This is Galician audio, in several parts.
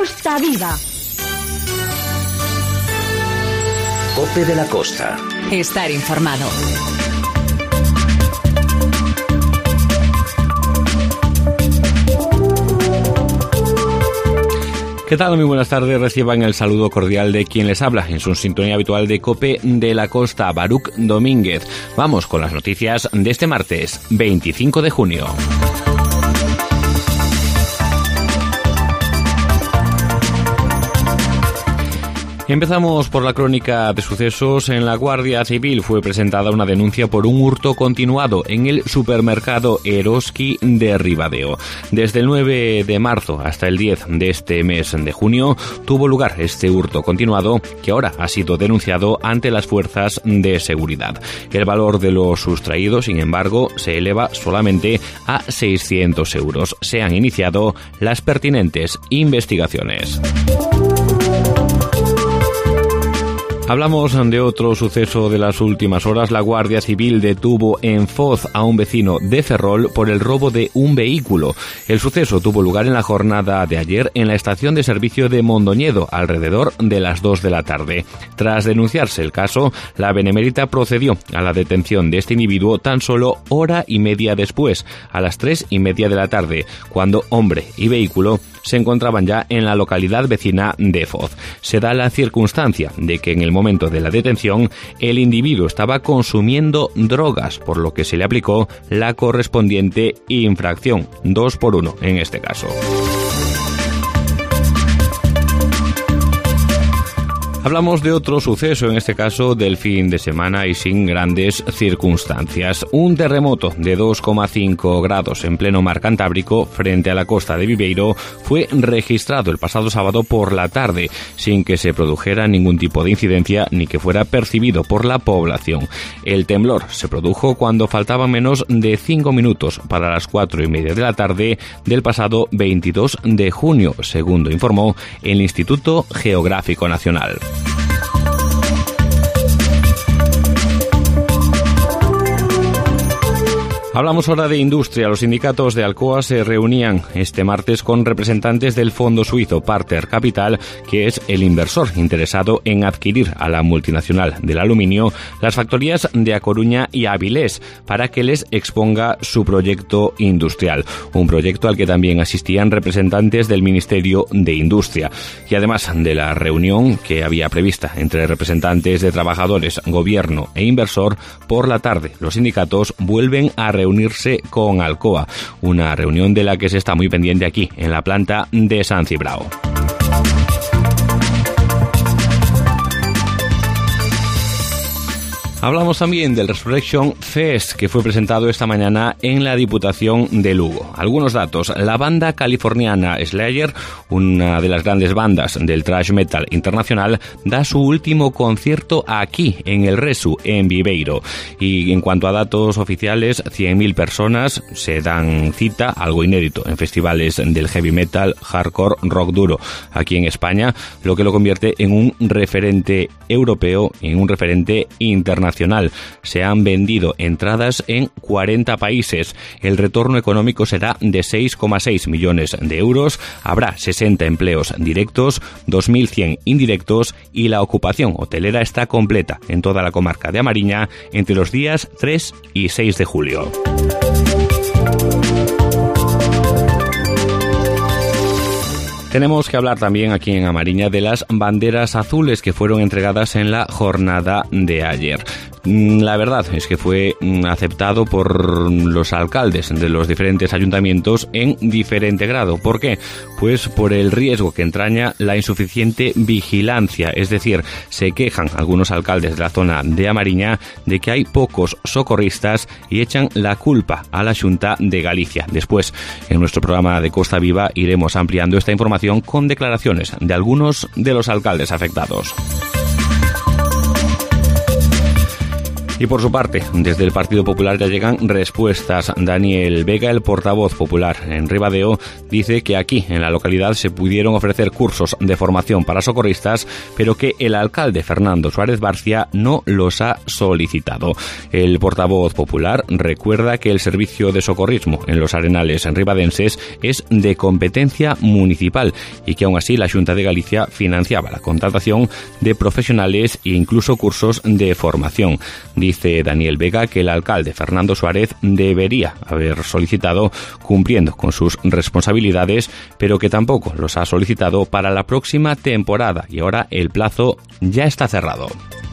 Costa Viva. COPE de la Costa. Estar informado. ¿Qué tal? Muy buenas tardes. Reciban el saludo cordial de quien les habla en su sintonía habitual de COPE de la Costa, Baruch Domínguez. Vamos con las noticias de este martes, 25 de junio. Empezamos por la crónica de sucesos. En la Guardia Civil fue presentada una denuncia por un hurto continuado en el supermercado Eroski de Ribadeo. Desde el 9 de marzo hasta el 10 de este mes de junio tuvo lugar este hurto continuado que ahora ha sido denunciado ante las fuerzas de seguridad. El valor de lo sustraído, sin embargo, se eleva solamente a 600 euros. Se han iniciado las pertinentes investigaciones. Hablamos de otro suceso de las últimas horas. La Guardia Civil detuvo en Foz a un vecino de Ferrol por el robo de un vehículo. El suceso tuvo lugar en la jornada de ayer en la estación de servicio de Mondoñedo, alrededor de las 2 de la tarde. Tras denunciarse el caso, la Benemérita procedió a la detención de este individuo tan solo hora y media después, a las 3:30 de la tarde, cuando hombre y vehículo se encontraban ya en la localidad vecina de Foz. Se da la circunstancia de que en el momento de la detención el individuo estaba consumiendo drogas, por lo que se le aplicó la correspondiente infracción, 2 por 1 en este caso. Hablamos de otro suceso, en este caso del fin de semana y sin grandes circunstancias. Un terremoto de 2,5 grados en pleno mar Cantábrico frente a la costa de Viveiro fue registrado el pasado sábado por la tarde, sin que se produjera ningún tipo de incidencia ni que fuera percibido por la población. El temblor se produjo cuando faltaban menos de 5 minutos para las 4:30 de la tarde del pasado 22 de junio, según informó el Instituto Geográfico Nacional. Hablamos ahora de industria. Los sindicatos de Alcoa se reunían este martes con representantes del fondo suizo Parter Capital, que es el inversor interesado en adquirir a la multinacional del aluminio las factorías de A Coruña y Avilés para que les exponga su proyecto industrial. Un proyecto al que también asistían representantes del Ministerio de Industria. Y además de la reunión que había prevista entre representantes de trabajadores, gobierno e inversor, por la tarde los sindicatos vuelven a reunirse con Alcoa, una reunión de la que se está muy pendiente aquí, en la planta de San Cibrao. Hablamos también del Resurrection Fest, que fue presentado esta mañana en la Diputación de Lugo. Algunos datos. La banda californiana Slayer, una de las grandes bandas del thrash metal internacional, da su último concierto aquí, en el Resu, en Viveiro. Y en cuanto a datos oficiales, 100.000 personas se dan cita, algo inédito, en festivales del heavy metal, hardcore, rock duro aquí en España, lo que lo convierte en un referente europeo y en un referente internacional. Se han vendido entradas en 40 países. El retorno económico será de 6,6 millones de euros. Habrá 60 empleos directos, 2.100 indirectos y la ocupación hotelera está completa en toda la comarca de A Mariña entre los días 3 y 6 de julio. Tenemos que hablar también aquí en A Mariña de las banderas azules que fueron entregadas en la jornada de ayer. La verdad es que fue aceptado por los alcaldes de los diferentes ayuntamientos en diferente grado. ¿Por qué? Pues por el riesgo que entraña la insuficiente vigilancia. Es decir, se quejan algunos alcaldes de la zona de A Mariña de que hay pocos socorristas y echan la culpa a la Xunta de Galicia. Después, en nuestro programa de Costa Viva, iremos ampliando esta información con declaraciones de algunos de los alcaldes afectados. Y por su parte, desde el Partido Popular ya llegan respuestas. Daniel Vega, el portavoz popular en Ribadeo, dice que aquí, en la localidad, se pudieron ofrecer cursos de formación para socorristas, pero que el alcalde Fernando Suárez Barcia no los ha solicitado. El portavoz popular recuerda que el servicio de socorrismo en los arenales ribadenses es de competencia municipal y que aún así la Xunta de Galicia financiaba la contratación de profesionales e incluso cursos de formación. Dice Daniel Vega que el alcalde Fernando Suárez debería haber solicitado cumpliendo con sus responsabilidades, pero que tampoco los ha solicitado para la próxima temporada y ahora el plazo ya está cerrado.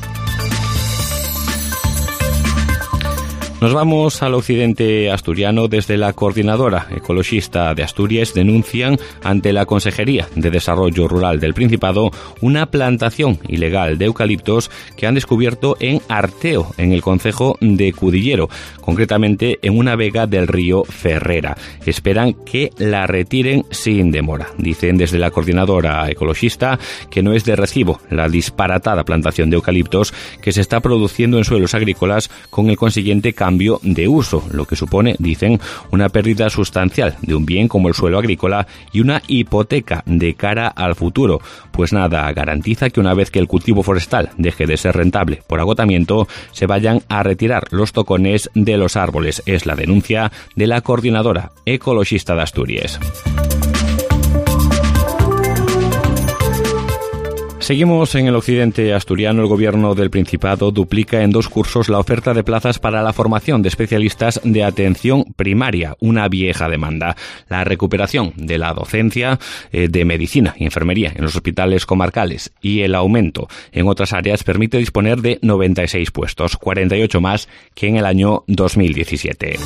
Nos vamos al occidente asturiano. Desde la Coordinadora Ecologista de Asturias denuncian ante la Consejería de Desarrollo Rural del Principado una plantación ilegal de eucaliptos que han descubierto en Arteo, en el concejo de Cudillero, concretamente en una vega del río Ferrera. Esperan que la retiren sin demora. Dicen desde la Coordinadora Ecologista que no es de recibo la disparatada plantación de eucaliptos que se está produciendo en suelos agrícolas con el consiguiente cambio de uso, lo que supone, dicen, una pérdida sustancial de un bien como el suelo agrícola y una hipoteca de cara al futuro, pues nada garantiza que una vez que el cultivo forestal deje de ser rentable por agotamiento, se vayan a retirar los tocones de los árboles. Es la denuncia de la Coordinadora Ecologista de Asturias. Seguimos en el occidente asturiano. El gobierno del Principado duplica en 2 cursos la oferta de plazas para la formación de especialistas de atención primaria, una vieja demanda. La recuperación de la docencia de medicina y enfermería en los hospitales comarcales y el aumento en otras áreas permite disponer de 96 puestos, 48 más que en el año 2017.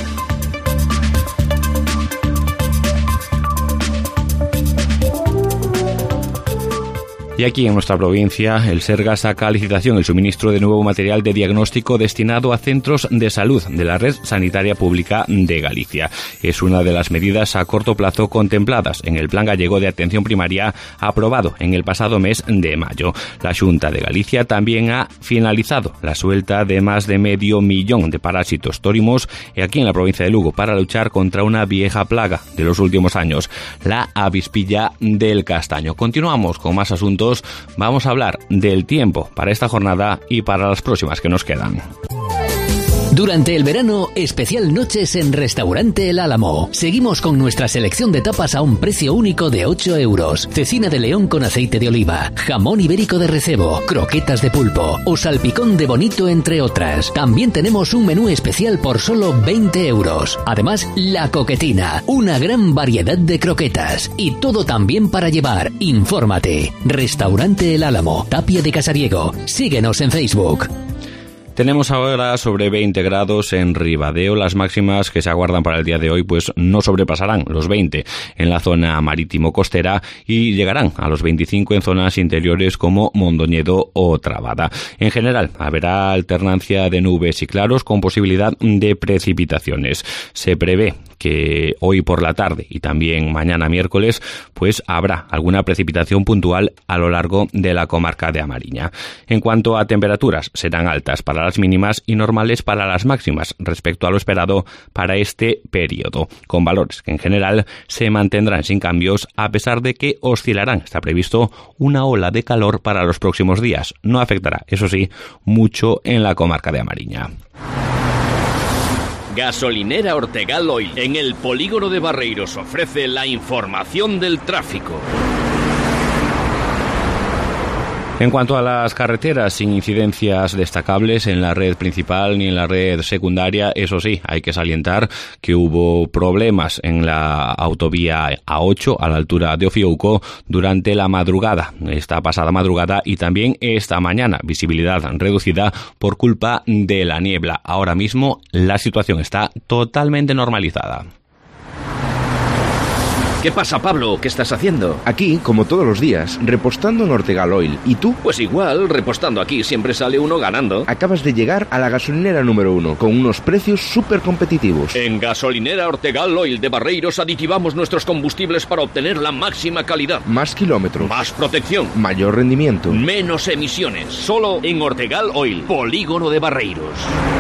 Y aquí en nuestra provincia, el Sergas saca a licitación el suministro de nuevo material de diagnóstico destinado a centros de salud de la red sanitaria pública de Galicia. Es una de las medidas a corto plazo contempladas en el Plan Gallego de Atención Primaria aprobado en el pasado mes de mayo. La Xunta de Galicia también ha finalizado la suelta de más de 500.000 de parásitos tórimos aquí en la provincia de Lugo para luchar contra una vieja plaga de los últimos años, la avispilla del castaño. Continuamos con más asuntos. Vamos a hablar del tiempo para esta jornada y para las próximas que nos quedan. Durante el verano, especial noches en Restaurante El Álamo. Seguimos con nuestra selección de tapas a un precio único de 8 euros. Cecina de león con aceite de oliva, jamón ibérico de recebo, croquetas de pulpo o salpicón de bonito, entre otras. También tenemos un menú especial por solo 20 euros. Además, la coquetina, una gran variedad de croquetas y todo también para llevar. Infórmate. Restaurante El Álamo, Tapia de Casariego. Síguenos en Facebook. Tenemos ahora sobre 20 grados en Ribadeo. Las máximas que se aguardan para el día de hoy pues no sobrepasarán los 20 en la zona marítimo-costera y llegarán a los 25 en zonas interiores como Mondoñedo o Trabada. En general, habrá alternancia de nubes y claros con posibilidad de precipitaciones. Se prevé que hoy por la tarde y también mañana miércoles pues habrá alguna precipitación puntual a lo largo de la comarca de Amariña. En cuanto a temperaturas, serán altas para las mínimas y normales para las máximas respecto a lo esperado para este periodo, con valores que en general se mantendrán sin cambios a pesar de que oscilarán. Está previsto una ola de calor para los próximos días. No afectará, eso sí, mucho en la comarca de Amariña. Gasolinera Ortegal Oil en el polígono de Barreiros ofrece la información del tráfico. En cuanto a las carreteras, sin incidencias destacables en la red principal ni en la red secundaria, eso sí, hay que salientar que hubo problemas en la autovía A8 a la altura de Ofiuco durante la madrugada, esta pasada madrugada y también esta mañana, visibilidad reducida por culpa de la niebla. Ahora mismo la situación está totalmente normalizada. ¿Qué pasa, Pablo? ¿Qué estás haciendo? Aquí, como todos los días, repostando en Ortegal Oil. ¿Y tú? Pues igual, repostando aquí siempre sale uno ganando. Acabas de llegar a la gasolinera número 1, con unos precios súper competitivos. En Gasolinera Ortegal Oil de Barreiros aditivamos nuestros combustibles para obtener la máxima calidad. Más kilómetros. Más protección. Mayor rendimiento. Menos emisiones. Solo en Ortegal Oil, Polígono de Barreiros.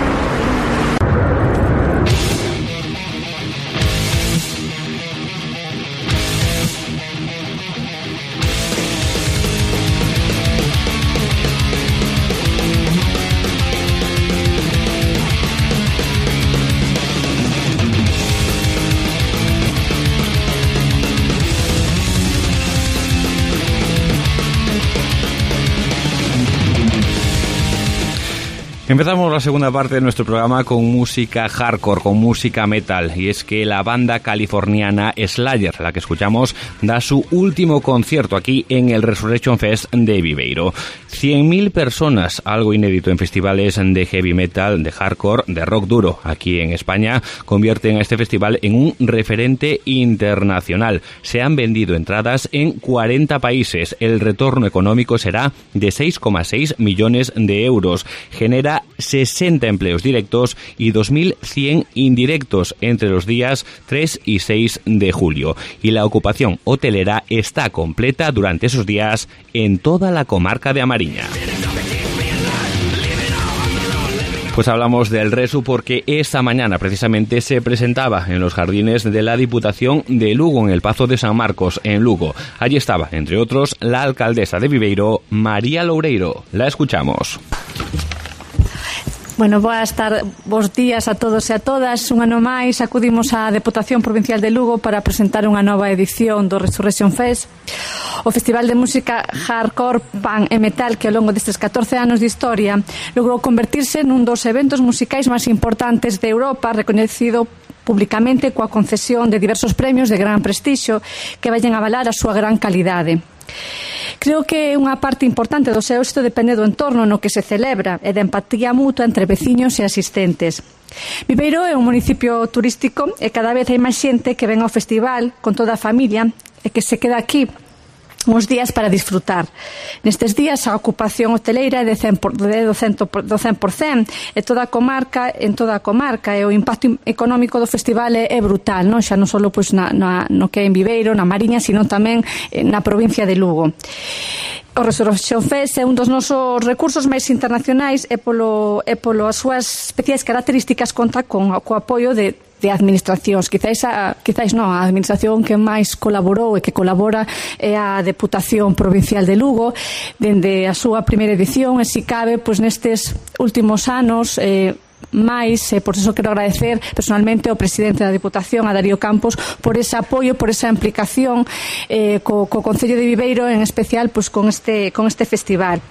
Empezamos la segunda parte de nuestro programa con música hardcore, con música metal, y es que la banda californiana Slayer, la que escuchamos, da su último concierto aquí en el Resurrection Fest de Viveiro. 100.000 personas, algo inédito en festivales de heavy metal, de hardcore, de rock duro aquí en España, convierten a este festival en un referente internacional. Se han vendido entradas en 40 países. El retorno económico será de 6,6 millones de euros. Genera 60 empleos directos y 2.100 indirectos entre los días 3 y 6 de julio. Y la ocupación hotelera está completa durante esos días en toda la comarca de Amariña. Pues hablamos del Resu porque esta mañana precisamente se presentaba en los jardines de la Diputación de Lugo, en el Pazo de San Marcos, en Lugo. Allí estaba, entre otros, la alcaldesa de Viveiro, María Loureiro. La escuchamos. Bueno, bos días a todos e a todas. Un ano máis acudimos á Deputación Provincial de Lugo para presentar unha nova edición do Resurrection Fest, o festival de música hardcore, punk e metal que ao longo destes 14 anos de historia logrou convertirse nun dos eventos musicais máis importantes de Europa, recoñecido públicamente coa concesión de diversos premios de gran prestixio que vayan a avalar a súa gran calidade. Creo que unha parte importante do seu éxito depende do entorno no que se celebra e da empatía mutua entre veciños e asistentes. Viveiro é un municipio turístico e cada vez hai máis xente que ven ao festival con toda a familia e que se queda aquí uns días para disfrutar. Nestes días a ocupación hoteleira é de 100%, e toda a comarca e o impacto económico do festival é brutal, non? Xa non só pois, no que é en Viveiro, na Mariña, sino tamén na provincia de Lugo. O Resurrection Fest é un dos nosos recursos máis internacionais e polo as súas especiais características conta co apoio de administracións. Quizáis non, a administración que máis colaborou e que colabora é a Deputación Provincial de Lugo dende a súa primeira edición, e si cabe, pois nestes últimos anos máis, por iso quero agradecer personalmente ao presidente da Deputación, a Darío Campos, por ese apoio, por esa implicación co Concello de Viveiro, en especial pois con este festival.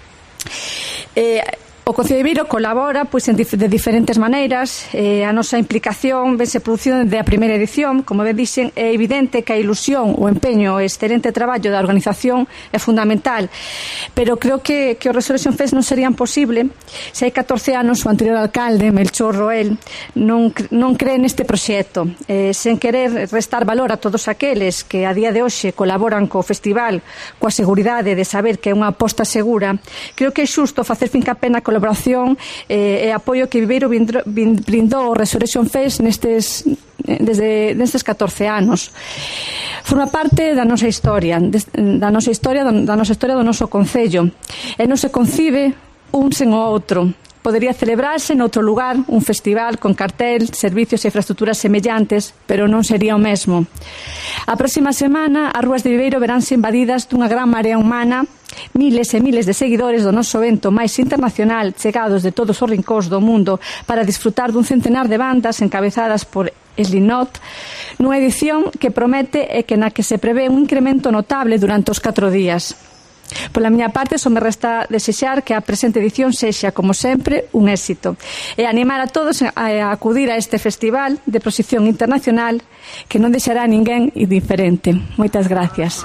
O Concello de Viveiro colabora pois de diferentes maneiras. A nosa implicación vense producido desde a primeira edición. Como ben dixen, é evidente que a ilusión, o empeño e excelente traballo da organización é fundamental, pero creo que o Resurrection Fest non serían posible se hai 14 anos o anterior alcalde, Melchor Roel, non cree neste proxecto, sen querer restar valor a todos aqueles que a día de hoxe colaboran co festival coa seguridade de saber que é unha aposta segura. Creo que é xusto facer fincapé na colaboración e apoio que Viveiro brindou ao Resurrection Fest nestes 14 anos. Forma parte da nosa historia, da nosa historia do noso concello, e non se concibe un sen o outro. Podería celebrarse noutro lugar un festival con cartel, servicios e infraestructuras semellantes, pero non sería o mesmo. A próxima semana as rúas de Viveiro veránse invadidas dunha gran marea humana, miles e miles de seguidores do noso evento máis internacional chegados de todos os rincóns do mundo para disfrutar dun centenar de bandas encabezadas por Slipknot, nunha edición que promete e que na que se prevé un incremento notable durante os 4 días. Pola miña parte, só me resta desexar que a presente edición sexa, como sempre, un éxito e animar a todos a acudir a este festival de proxección internacional que non deixará a ninguén indiferente. Moitas gracias.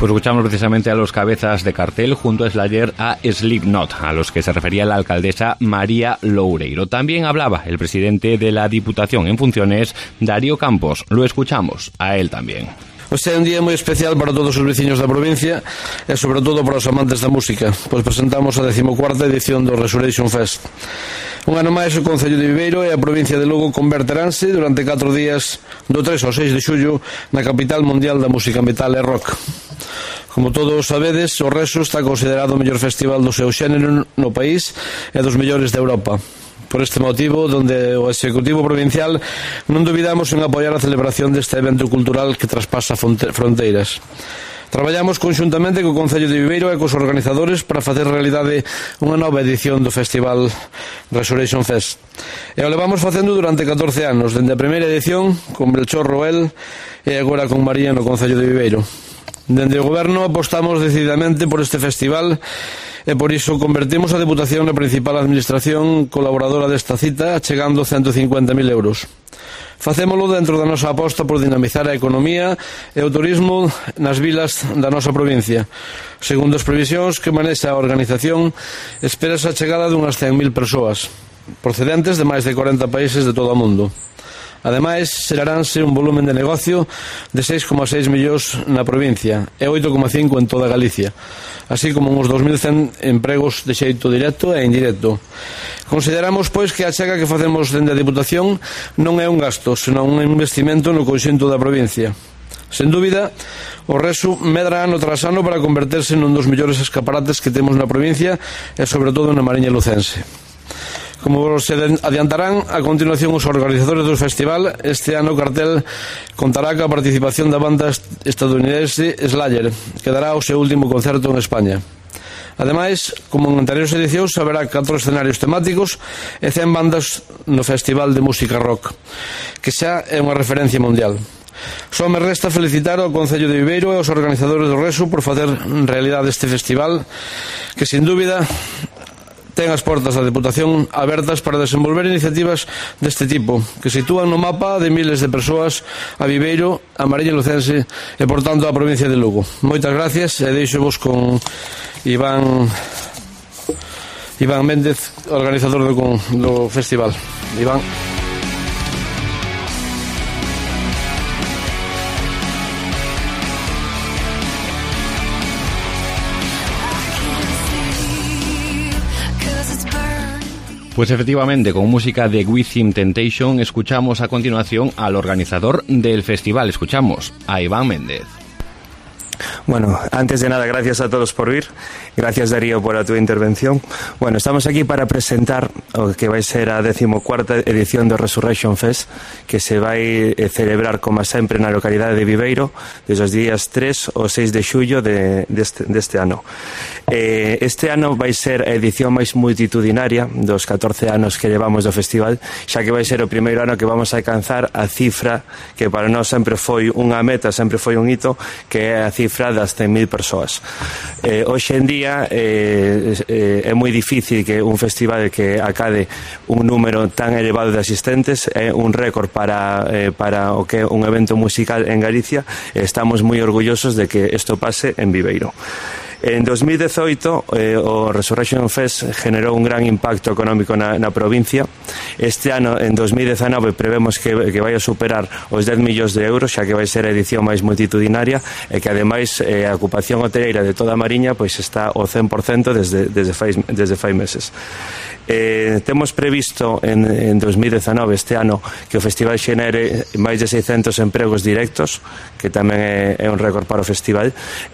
Pues escuchamos precisamente a los cabezas de cartel junto a Slayer a Slipknot, a los que se refería la alcaldesa María Loureiro. También hablaba el presidente de la Diputación en funciones, Darío Campos. Lo escuchamos a él también. Este é un día moi especial para todos os veciños da provincia e sobre todo para os amantes da música, pois presentamos a 14ª edición do Resurrection Fest. Un ano máis o Concello de Viveiro e a provincia de Lugo converteránse durante 4 días do 3 ao 6 de xullo na capital mundial da música metal e rock. Como todos sabedes, o Reso está considerado o mellor festival do seu xénero no país e dos mellores de Europa. Por este motivo, donde o Executivo Provincial non dubidamos en apoiar a celebración deste evento cultural que traspasa fronteiras. Traballamos conxuntamente co Concello de Viveiro e cos organizadores para facer realidade unha nova edición do Festival Resurrection Fest. E o levamos facendo durante 14 anos, dende a primeira edición, con Belchor Roel e agora con María no Concello de Viveiro. Dende o Goberno apostamos decididamente por este festival e por iso convertimos a Deputación na principal administración colaboradora desta cita, achegando 150.000 euros. Facémolo dentro da nosa aposta por dinamizar a economía e o turismo nas vilas da nosa provincia. Segundo as previsións que manexa a organización, espérase a chegada dunhas 100.000 persoas, procedentes de máis de 40 países de todo o mundo. Ademais, xeraránse un volumen de negocio de 6,6 millóns na provincia e 8,5 en toda Galicia, así como uns 2.100 empregos de xeito directo e indirecto. Consideramos, pois, que a achega que facemos dende a Diputación non é un gasto, senón un investimento no conxunto da provincia. Sen dúbida, o Resu medra ano tras ano para converterse nun dos mellores escaparates que temos na provincia e, sobre todo, na Mariña Lucense. Como se adiantarán, a continuación os organizadores do festival, este ano o cartel contará coa participación da banda estadounidense Slayer, que dará o seu último concerto en España. Ademais, como en anteriores edicións, haberá 4 escenarios temáticos e 100 bandas no Festival de Música Rock, que xa é unha referencia mundial. Só me resta felicitar ao Concello de Viveiro e aos organizadores do Resu por facer realidade este festival, que, sin dúbida, ten as portas da Deputación abertas para desenvolver iniciativas deste tipo, que sitúan no mapa de miles de persoas a Viveiro, a Mariña Lucense e, por tanto, a provincia de Lugo. Moitas gracias e deixo-vos con Iván Méndez, organizador do festival. Iván. Pues efectivamente, con música de Within Temptation, escuchamos a continuación al organizador del festival. Escuchamos a Iván Méndez. Bueno, antes de nada, gracias a todos por vir. Gracias, Darío, por a túa intervención. Bueno, estamos aquí para presentar o que vai ser a 14ª edición do Resurrection Fest, que se vai celebrar, como sempre, na localidade de Viveiro, desde os días 3 ao 6 de xullo deste ano. Este ano vai ser a edición máis multitudinaria dos 14 anos que levamos do festival, xa que vai ser o primeiro ano que vamos a alcanzar a cifra que para nós sempre foi unha meta, sempre foi un hito, que é a cifra das 100.000 persoas. Hoxe en día é moi difícil que un festival que acade un número tan elevado de asistentes, é un récord para o que é un evento musical en Galicia. Estamos moi orgullosos de que isto pase en Viveiro. En 2018 o Resurrection Fest generou un gran impacto económico na provincia. Este ano, en 2019, prevemos que vai a superar os 10 millóns de euros, xa que vai ser a edición máis multitudinaria e que ademais a ocupación hoteleira de toda a Mariña pois está ao 100% desde fai meses. Temos previsto en 2019, este ano, que o festival xenere máis de 600 empregos directos, que tamén é un récord para o festival.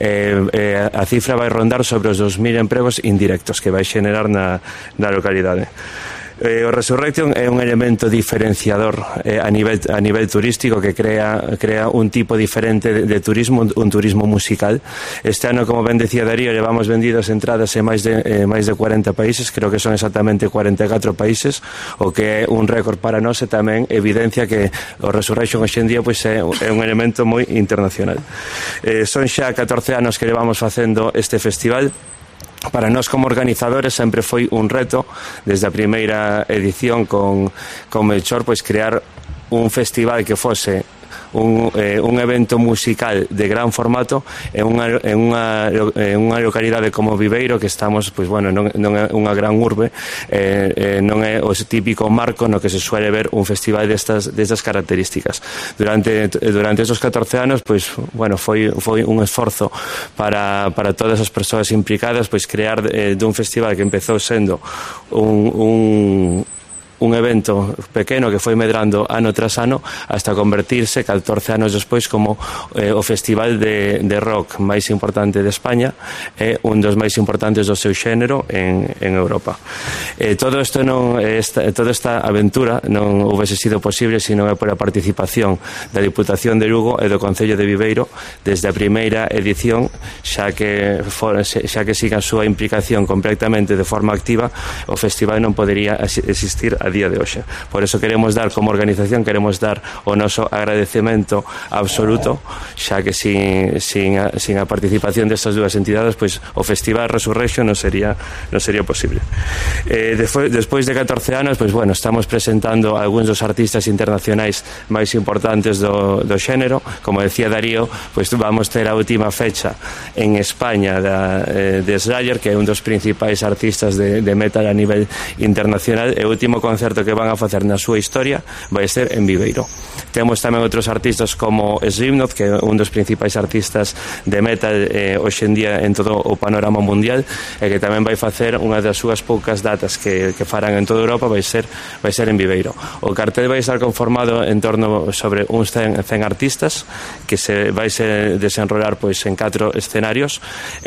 A cifra vai rondar sobre os 2.000 empregos indirectos que vai xenerar na localidade. O Resurrection é un elemento diferenciador a nivel turístico que crea un tipo diferente de turismo, un turismo musical. Este ano, como ben decía Darío, levamos vendidas entradas en máis de 40 países, creo que son exactamente 44 países, o que é un récord para nós e tamén evidencia que o Resurrection hoxe en día pois é un elemento moi internacional. Son xa 14 anos que levamos facendo este festival. Para nós como organizadores sempre foi un reto desde a primeira edición con Melchor, pois crear un festival que fose un evento musical de gran formato en unha localidade como Viveiro, que estamos, pois, bueno, non é unha gran urbe, non é o típico marco no que se suele ver un festival destas características. Durante esos 14 anos, pois, bueno, foi un esforzo para todas as persoas implicadas, pois, crear dun festival que empezou sendo un evento pequeno que foi medrando ano tras ano hasta convertirse 14 anos despois como o festival de rock máis importante de España e un dos máis importantes do seu xénero en Europa. Toda esta aventura non houvese sido posible se non é pola participación da Diputación de Lugo e do Concello de Viveiro desde a primeira edición, xa que sin a súa implicación completamente de forma activa o festival non podería existir a día de hoxe. Por eso queremos dar, como organización, o noso agradecemento absoluto, xa que sin a participación destas dúas entidades, pois o Festival Resurrection non sería posible. Despois de 14 anos, pois, bueno, estamos presentando algúns dos artistas internacionais máis importantes do xénero. Como decía Darío, pois vamos ter a última fecha en España de Slayer, que é un dos principais artistas de metal a nivel internacional, e o último concerto que van a facer na súa historia vai ser en Viveiro. Temos tamén outros artistas como Slipknot, que é un dos principais artistas de metal hoxe en día en todo o panorama mundial, e que tamén vai facer unha das súas poucas datas que farán en toda Europa, vai ser en Viveiro. O cartel vai estar conformado en torno sobre uns 100 artistas que se vai desenrolar, pois, en 4 escenarios.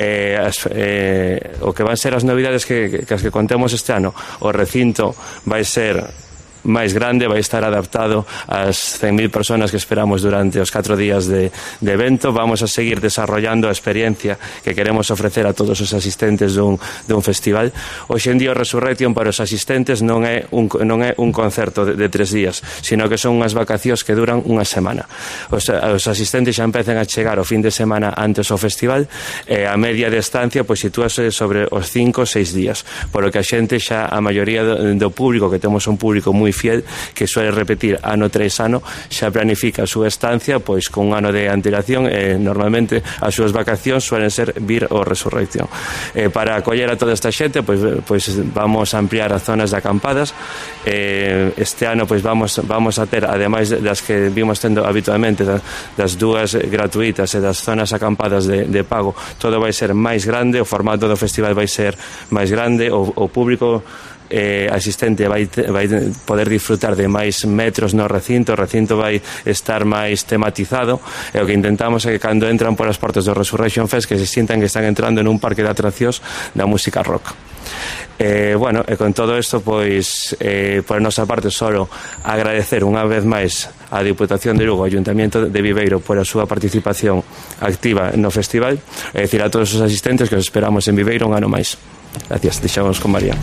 O que van ser as novidades que contemos este ano: o recinto vai ser máis grande, vai estar adaptado ás 100.000 personas que esperamos durante os 4 días de evento. Vamos a seguir desarrollando a experiencia que queremos ofrecer a todos os asistentes dun festival. Hoxe en día o Resurrection para os asistentes non é un concerto de 3 días, sino que son unhas vacacións que duran unha semana. Os asistentes xa empezan a chegar o fin de semana antes ao festival, e a media de estancia pois sitúase sobre os 5 ou 6 días, polo que a xente xa, a maioría do público, que temos un público moi fiel que suele repetir ano tras ano, xa planifica a súa estancia pois con un ano de antelación, e normalmente as súas vacacións suelen ser vir ao Resurrection. Para acoller a toda esta xente, pois vamos a ampliar as zonas de acampadas. Este ano pois vamos a ter, ademais das que vimos tendo habitualmente, das dúas gratuitas e das zonas acampadas de pago, todo vai ser máis grande, o formato do festival vai ser máis grande, o público asistente vai poder disfrutar de máis metros no recinto. O recinto vai estar máis tematizado, e o que intentamos é que cando entran polas portas do Resurrection Fest que se sintan que están entrando en un parque de atraccións da música rock. Bueno, e con todo isto, pois por nosa parte solo agradecer unha vez máis á Diputación de Lugo, ao Ayuntamiento de Viveiro, por a súa participación activa no festival, e dicir a todos os asistentes que os esperamos en Viveiro un ano máis. Gracias, deixamos con María.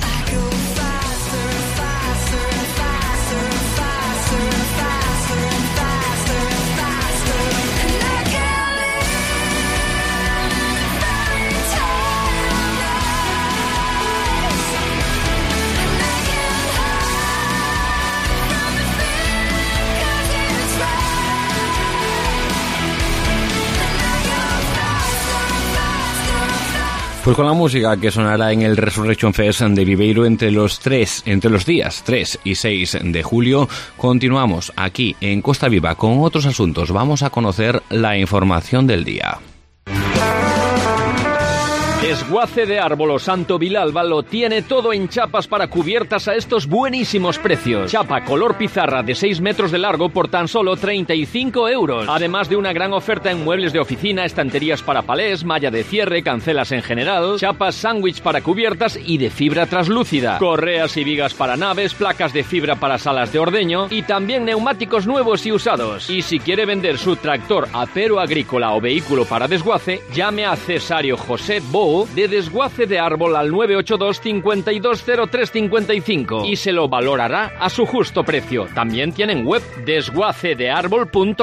Pues con la música que sonará en el Resurrection Fest de Viveiro entre los días 3 y 6 de julio, continuamos aquí en Costa Viva con otros asuntos. Vamos a conocer la información del día. Desguace de Árbol Santo Vilalba lo tiene todo en chapas para cubiertas a estos buenísimos precios. Chapa color pizarra de 6 metros de largo por tan solo 35 euros. Además de una gran oferta en muebles de oficina, estanterías para palés, malla de cierre, cancelas en general, chapas sándwich para cubiertas y de fibra translúcida, correas y vigas para naves, placas de fibra para salas de ordeño y también neumáticos nuevos y usados. Y si quiere vender su tractor, apero agrícola o vehículo para desguace, llame a Cesario José Bo de Desguace de Árbol al 982 520355 y se lo valorará a su justo precio. También tienen web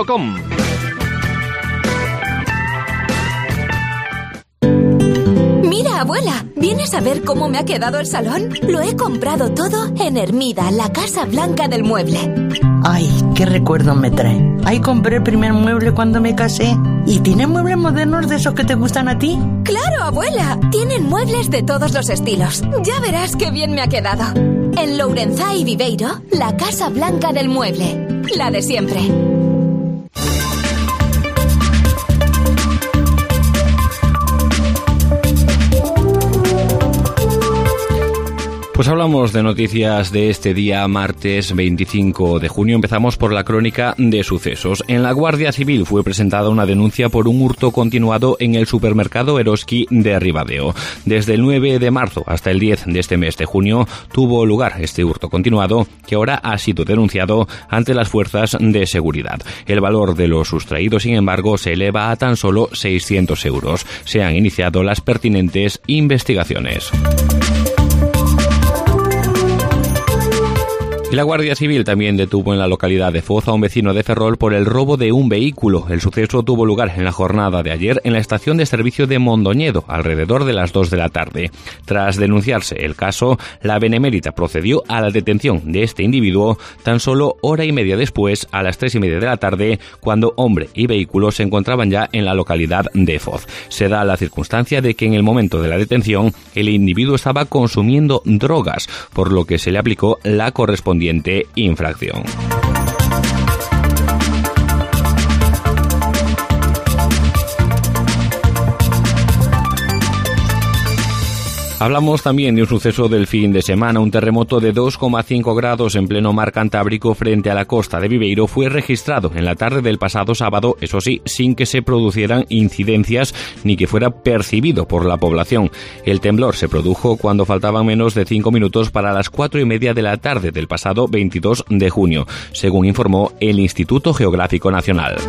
desguacedearbol.com. Mira, abuela, ¿vienes a ver cómo me ha quedado el salón? Lo he comprado todo en Hermida, la Casa Blanca del Mueble. Ay, qué recuerdo me trae. Ahí compré el primer mueble cuando me casé. ¿Y tiene muebles modernos de esos que te gustan a ti? ¡Claro, abuela! Tienen muebles de todos los estilos. Ya verás qué bien me ha quedado. En Lourenzá y Viveiro, la Casa Blanca del Mueble. La de siempre. Pues hablamos de noticias de este día, martes 25 de junio. Empezamos por la crónica de sucesos. En la Guardia Civil fue presentada una denuncia por un hurto continuado en el supermercado Eroski de Ribadeo. Desde el 9 de marzo hasta el 10 de este mes de junio tuvo lugar este hurto continuado, que ahora ha sido denunciado ante las fuerzas de seguridad. El valor de lo sustraído, sin embargo, se eleva a tan solo 600 euros. Se han iniciado las pertinentes investigaciones. Y la Guardia Civil también detuvo en la localidad de Foz a un vecino de Ferrol por el robo de un vehículo. El suceso tuvo lugar en la jornada de ayer en la estación de servicio de Mondoñedo, alrededor de las 2 de la tarde. Tras denunciarse el caso, la Benemérita procedió a la detención de este individuo tan solo hora y media después, a las 3:30 de la tarde, cuando hombre y vehículo se encontraban ya en la localidad de Foz. Se da la circunstancia de que en el momento de la detención el individuo estaba consumiendo drogas, por lo que se le aplicó la correspondiente infracción. Hablamos también de un suceso del fin de semana. Un terremoto de 2,5 grados en pleno mar Cantábrico frente a la costa de Viveiro fue registrado en la tarde del pasado sábado, eso sí, sin que se produjeran incidencias ni que fuera percibido por la población. El temblor se produjo cuando faltaban menos de 5 minutos para las 4:30 de la tarde del pasado 22 de junio, según informó el Instituto Geográfico Nacional.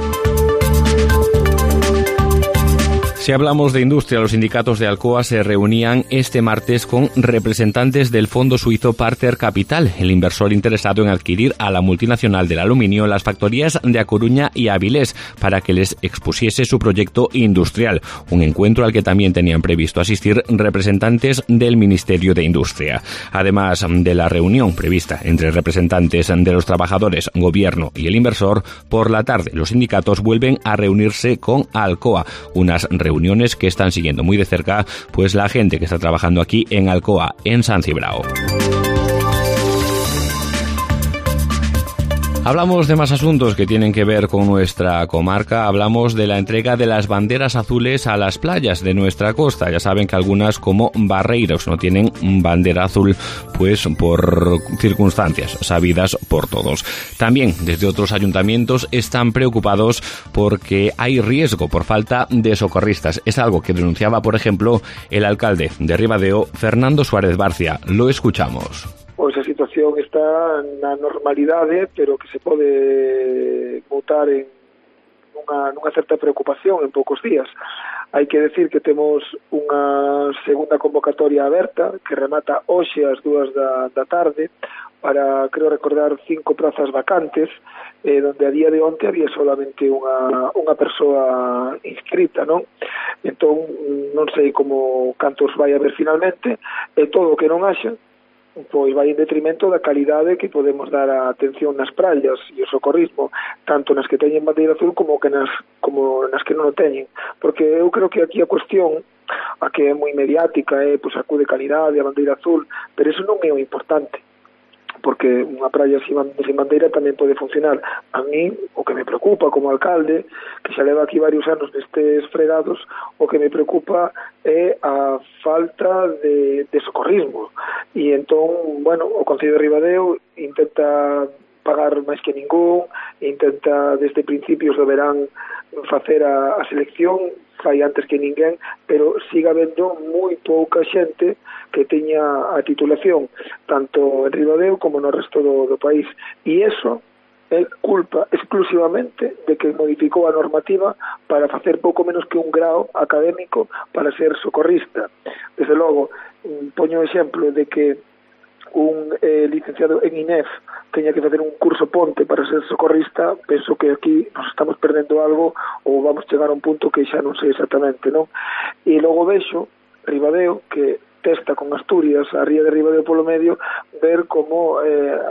Si hablamos de industria, los sindicatos de Alcoa se reunían este martes con representantes del fondo suizo Parter Capital, el inversor interesado en adquirir a la multinacional del aluminio las factorías de A Coruña y Avilés para que les expusiese su proyecto industrial, un encuentro al que también tenían previsto asistir representantes del Ministerio de Industria. Además de la reunión prevista entre representantes de los trabajadores, gobierno y el inversor, por la tarde los sindicatos vuelven a reunirse con Alcoa, unas reuniones que están siguiendo muy de cerca pues la gente que está trabajando aquí en Alcoa, en San Cibrao. Hablamos de más asuntos que tienen que ver con nuestra comarca. Hablamos de la entrega de las banderas azules a las playas de nuestra costa. Ya saben que algunas, como Barreiros, no tienen bandera azul, pues por circunstancias sabidas por todos. También desde otros ayuntamientos están preocupados porque hay riesgo por falta de socorristas. Es algo que denunciaba, por ejemplo, el alcalde de Ribadeo, Fernando Suárez Barcia. Lo escuchamos. Pois a situación está na normalidade, pero que se pode mutar en nunha certa preocupación en poucos días. Hai que decir que temos unha segunda convocatoria aberta que remata hoxe ás 2 da tarde para, creo recordar, 5 prazas vacantes, donde a día de onte había solamente unha persoa inscrita, non? Entón, non sei como cantos vai haber finalmente, e todo o que non haxa pois vai en detrimento da calidade que podemos dar a atención nas praias e o socorrismo, tanto nas que teñen bandeira azul como nas que non o teñen, porque eu creo que aquí a cuestión, a que é moi mediática, pois a de calidade, a bandeira azul, pero eso non é o importante, porque unha praia sin bandeira tamén pode funcionar. A mí, o que me preocupa como alcalde, que xa leva aquí varios anos nestes fregados, o que me preocupa é a falta de socorrismo. E entón, bueno, o Concello de Ribadeo intenta pagar máis que ningún, intenta desde principios do verán facer a selección, fai antes que ninguén, pero siga habendo moi pouca xente que teña a titulación, tanto en Ribadeo como no resto do país. E iso é culpa exclusivamente de que modificou a normativa para facer pouco menos que un grao académico para ser socorrista. Desde logo, poño o exemplo de que un licenciado en INEF teña que facer un curso ponte para ser socorrista. Penso que aquí nos estamos perdendo algo ou vamos chegar a un punto que xa non sei exactamente, non? E logo vexo Ribadeo, que testa con Asturias a ría de Ribadeo polo medio, ver como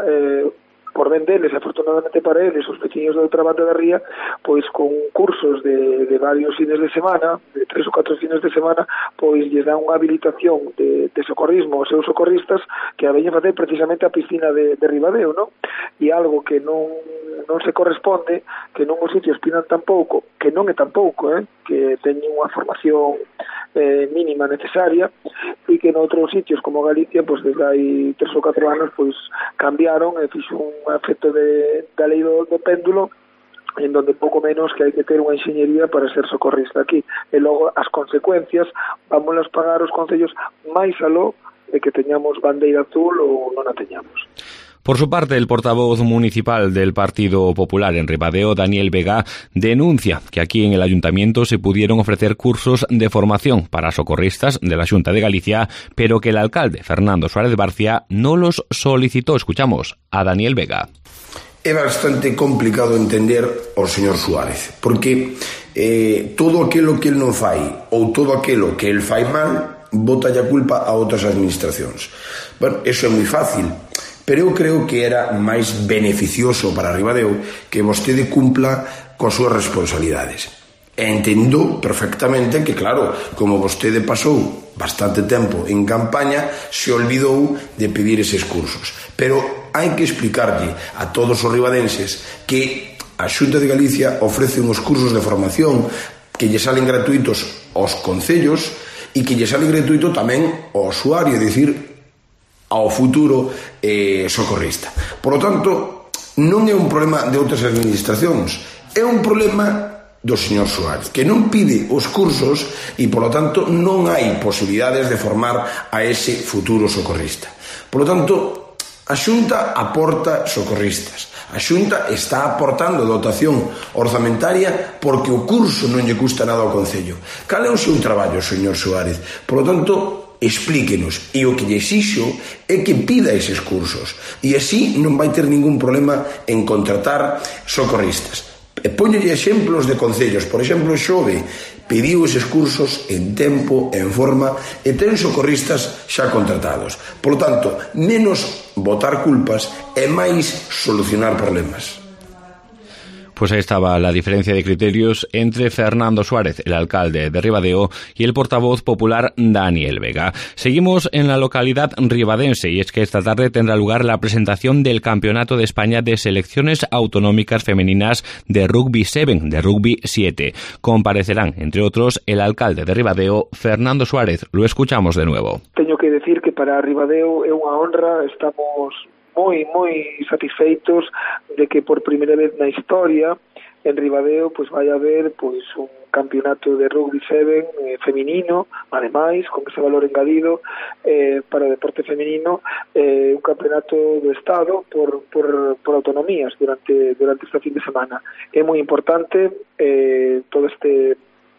por ben deles, afortunadamente para eles, os veciños da outra banda da ría, pois con cursos de varios fines de semana, de 3 ou 4 fines de semana, pois lles dan unha habilitación de socorrismo aos seus socorristas que a veñen facer precisamente a piscina de Ribadeo, non? E algo que non se corresponde, que non os sitios pidan tan pouco, que non é tan pouco, que teñen unha formación mínima necesaria, e que en outros sitios como Galicia, pois desde hai 3 ou 4 anos, pois cambiaron e fixo un efecto da lei do péndulo, en donde pouco menos que hai que ter unha enxeñería para ser socorrista aquí, e logo as consecuencias vámonos pagar os concellos máis aló de que teñamos bandeira azul ou non a teñamos. Por su parte, el portavoz municipal del Partido Popular en Ribadeo, Daniel Vega, denuncia que aquí en el Ayuntamiento se pudieron ofrecer cursos de formación para socorristas de la Xunta de Galicia, pero que el alcalde, Fernando Suárez Barcia, no los solicitó. Escuchamos a Daniel Vega. É bastante complicado entender ao señor Suárez, porque todo aquilo que el non fai ou todo aquilo que el fai mal, bota a culpa a outras administracións. Bueno, eso é moi fácil, pero eu creo que era máis beneficioso para Ribadeo que vostede cumpla coas súas responsabilidades. E entendo perfectamente que, claro, como vostede pasou bastante tempo en campaña, se olvidou de pedir eses cursos. Pero hai que explicarlle a todos os ribadenses que a Xunta de Galicia ofrece uns cursos de formación que lle salen gratuitos aos concellos e que lle sale gratuito tamén ao usuario, é dicir, ao futuro socorrista. Por lo tanto, non é un problema de outras administracións, é un problema do señor Suárez, que non pide os cursos e, por lo tanto, non hai posibilidades de formar a ese futuro socorrista. Por lo tanto, a Xunta aporta socorristas. A Xunta está aportando dotación orzamentaria porque o curso non lle custa nada ao Concello. Cal é o seu traballo, señor Suárez? Por lo tanto, explíquenos, e o que lle exixo é que pida eses cursos e así non vai ter ningún problema en contratar socorristas. E póñolle exemplos de concellos, por exemplo, Xove pediu eses cursos en tempo, en forma, e ten socorristas xa contratados. Por lo tanto, menos botar culpas e máis solucionar problemas. Pues ahí estaba la diferencia de criterios entre Fernando Suárez, el alcalde de Ribadeo, y el portavoz popular Daniel Vega. Seguimos en la localidad ribadense y es que esta tarde tendrá lugar la presentación del Campeonato de España de Selecciones Autonómicas Femeninas de Rugby 7, de Rugby 7. Comparecerán, entre otros, el alcalde de Ribadeo, Fernando Suárez. Lo escuchamos de nuevo. Teño que decir que para Ribadeo é unha honra, estamos moi satisfeitos de que por primeira vez na historia en Ribadeo pois vai haber pois un campeonato de rugby 7 feminino, ademais con ese valor engadido para o deporte feminino, un campeonato do Estado por autonomías durante este fin de semana. É moi importante todo este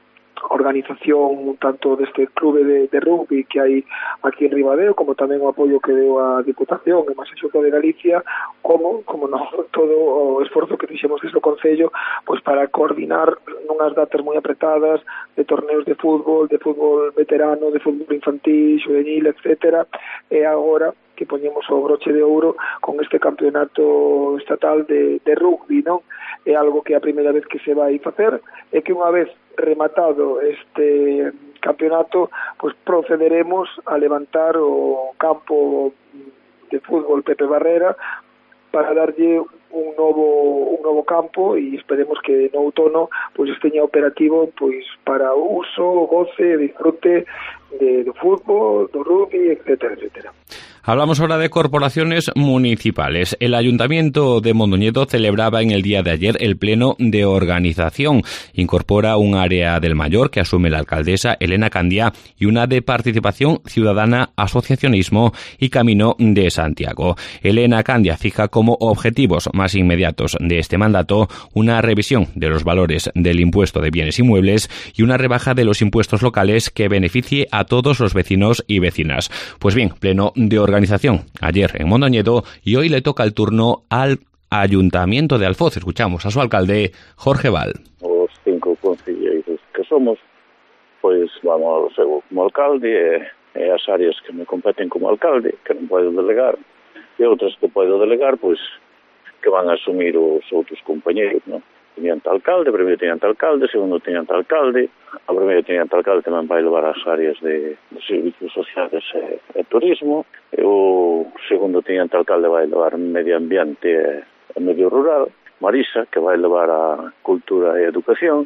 organización tanto deste clube de rugby que hai aquí en Ribadeo, como tamén o apoio que deu a Diputación e máis a Xunta de Galicia, como no, todo o esforzo que fixemos desde o Concello pois para coordinar nunhas datas moi apretadas de torneos de fútbol veterano, de fútbol infantil, juvenil, etcétera, e agora que poñemos o broche de ouro con este campeonato estatal de rugby, non? É algo que é a primeira vez que se vai facer, e que unha vez rematado este campeonato, pois procederemos a levantar o campo de fútbol Pepe Barrera para darlle un novo campo e esperemos que no outono pois esteña operativo pois para o uso, goce e disfrute do fútbol, do rugby, etcétera, etcétera. Hablamos ahora de corporaciones municipales. El Ayuntamiento de Mondoñedo celebraba en el día de ayer el pleno de organización. Incorpora un área del mayor que asume la alcaldesa Elena Candia y una de participación ciudadana, asociacionismo y Camino de Santiago. Elena Candia fija como objetivos más inmediatos de este mandato una revisión de los valores del impuesto de bienes inmuebles y una rebaja de los impuestos locales que beneficie a todos los vecinos y vecinas. Pues bien, pleno de organización ayer en Mondoñedo y hoy le toca el turno al Ayuntamiento de Alfoz. Escuchamos a su alcalde, Jorge Val. Os 5 concelleiros que somos pois vamos eu como alcalde e as áreas que me competen como alcalde, que non podo delegar, e outras que podo delegar, pois que van a asumir os outros compañeros, non? Teniente alcalde, primeiro teniente alcalde, segundo teniente alcalde, a primeiro teniente alcalde tamén vai levar as áreas de servicios sociales e turismo, e o segundo teniente alcalde vai levar medio ambiente e medio rural, Marisa, que vai levar a cultura e educación,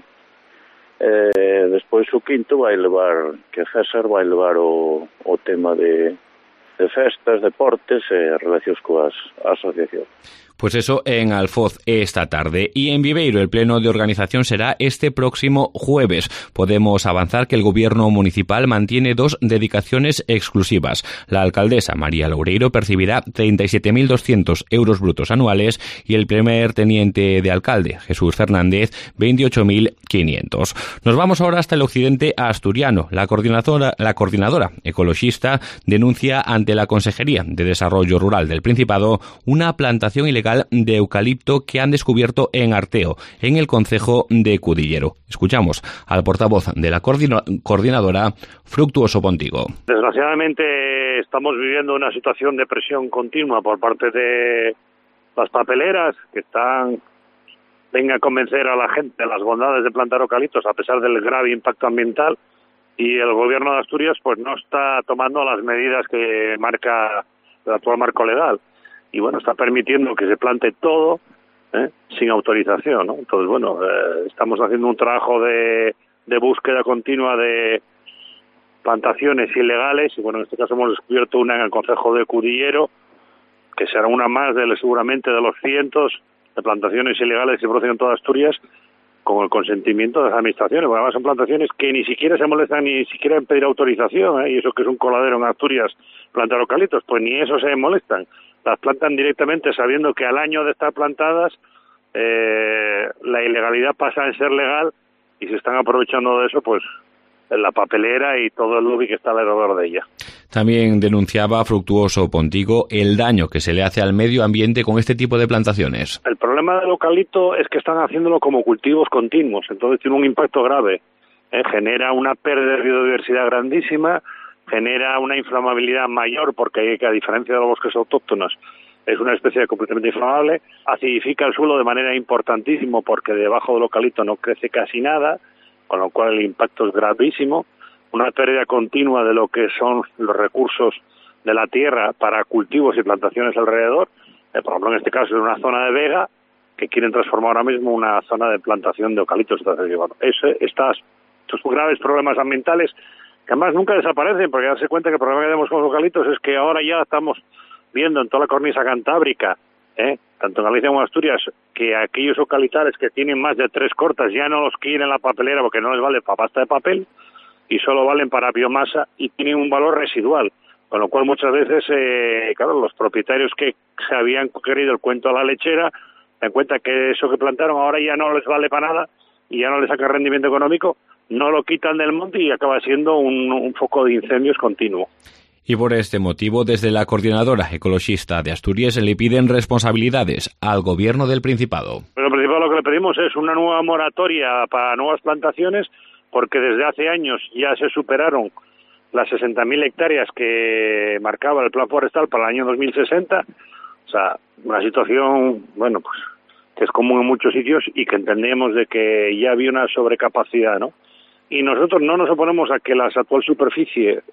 e despois o quinto vai levar, que César vai levar o tema de festas, deportes e relacións coas asociacións. Pues eso en Alfoz esta tarde. Y en Viveiro el pleno de organización será este próximo jueves. Podemos avanzar que el gobierno municipal mantiene 2 dedicaciones exclusivas. La alcaldesa María Loureiro percibirá 37.200 euros brutos anuales y el primer teniente de alcalde, Jesús Fernández, 28.500. Nos vamos ahora hasta el occidente asturiano. La coordinadora ecologista denuncia ante la Consejería de Desarrollo Rural del Principado una plantación ilegal de eucalipto que han descubierto en Arteo, en el concejo de Cudillero. Escuchamos al portavoz de la coordinadora, Fructuoso Pontigo. Desgraciadamente estamos viviendo una situación de presión continua por parte de las papeleras que vengan a convencer a la gente de las bondades de plantar eucaliptos a pesar del grave impacto ambiental, y el gobierno de Asturias pues no está tomando las medidas que marca el actual marco legal. Y bueno, está permitiendo que se plante todo sin autorización, ¿no? Entonces, bueno, estamos haciendo un trabajo de búsqueda continua de plantaciones ilegales, y bueno, en este caso hemos descubierto una en el concejo de Cudillero, que será una más seguramente de los cientos de plantaciones ilegales que se producen en toda Asturias, con el consentimiento de las administraciones, porque además son plantaciones que ni siquiera se molestan ni siquiera en pedir autorización, y eso que es un coladero en Asturias, plantar eucaliptos, pues ni eso se molestan. Las plantan directamente sabiendo que al año de estar plantadas la ilegalidad pasa a ser legal, y se están aprovechando de eso pues en la papelera y todo el lobby que está alrededor de ella. También denunciaba Fructuoso Pontigo el daño que se le hace al medio ambiente con este tipo de plantaciones. El problema del eucalipto es que están haciéndolo como cultivos continuos, entonces tiene un impacto grave. Genera una pérdida de biodiversidad grandísima, genera una inflamabilidad mayor, porque a diferencia de los bosques autóctonos es una especie completamente inflamable, acidifica el suelo de manera importantísima porque debajo del eucalipto no crece casi nada, con lo cual el impacto es gravísimo, una pérdida continua de lo que son los recursos de la tierra para cultivos y plantaciones alrededor, por ejemplo en este caso es una zona de vega que quieren transformar ahora mismo en una zona de plantación de eucaliptos. Entonces, bueno, estos graves problemas ambientales que además nunca desaparecen, porque darse cuenta que el problema que tenemos con los eucaliptos es que ahora ya estamos viendo en toda la cornisa cantábrica, tanto en Galicia como en Asturias, que aquellos eucaliptales que tienen más de 3 cortas ya no los quieren en la papelera porque no les vale para pasta de papel y solo valen para biomasa y tienen un valor residual, con lo cual muchas veces, claro, los propietarios que se habían querido el cuento a la lechera, se dan cuenta que eso que plantaron ahora ya no les vale para nada y ya no les saca rendimiento económico, no lo quitan del monte y acaba siendo un foco de incendios continuo. Y por este motivo, desde la coordinadora ecologista de Asturias le piden responsabilidades al gobierno del Principado. Pero el Principado lo que le pedimos es una nueva moratoria para nuevas plantaciones, porque desde hace años ya se superaron las 60.000 hectáreas que marcaba el Plan Forestal para el año 2060. O sea, una situación, bueno, pues que es común en muchos sitios y que entendemos de que ya había una sobrecapacidad, ¿no? Y nosotros no nos oponemos a que la actual superficie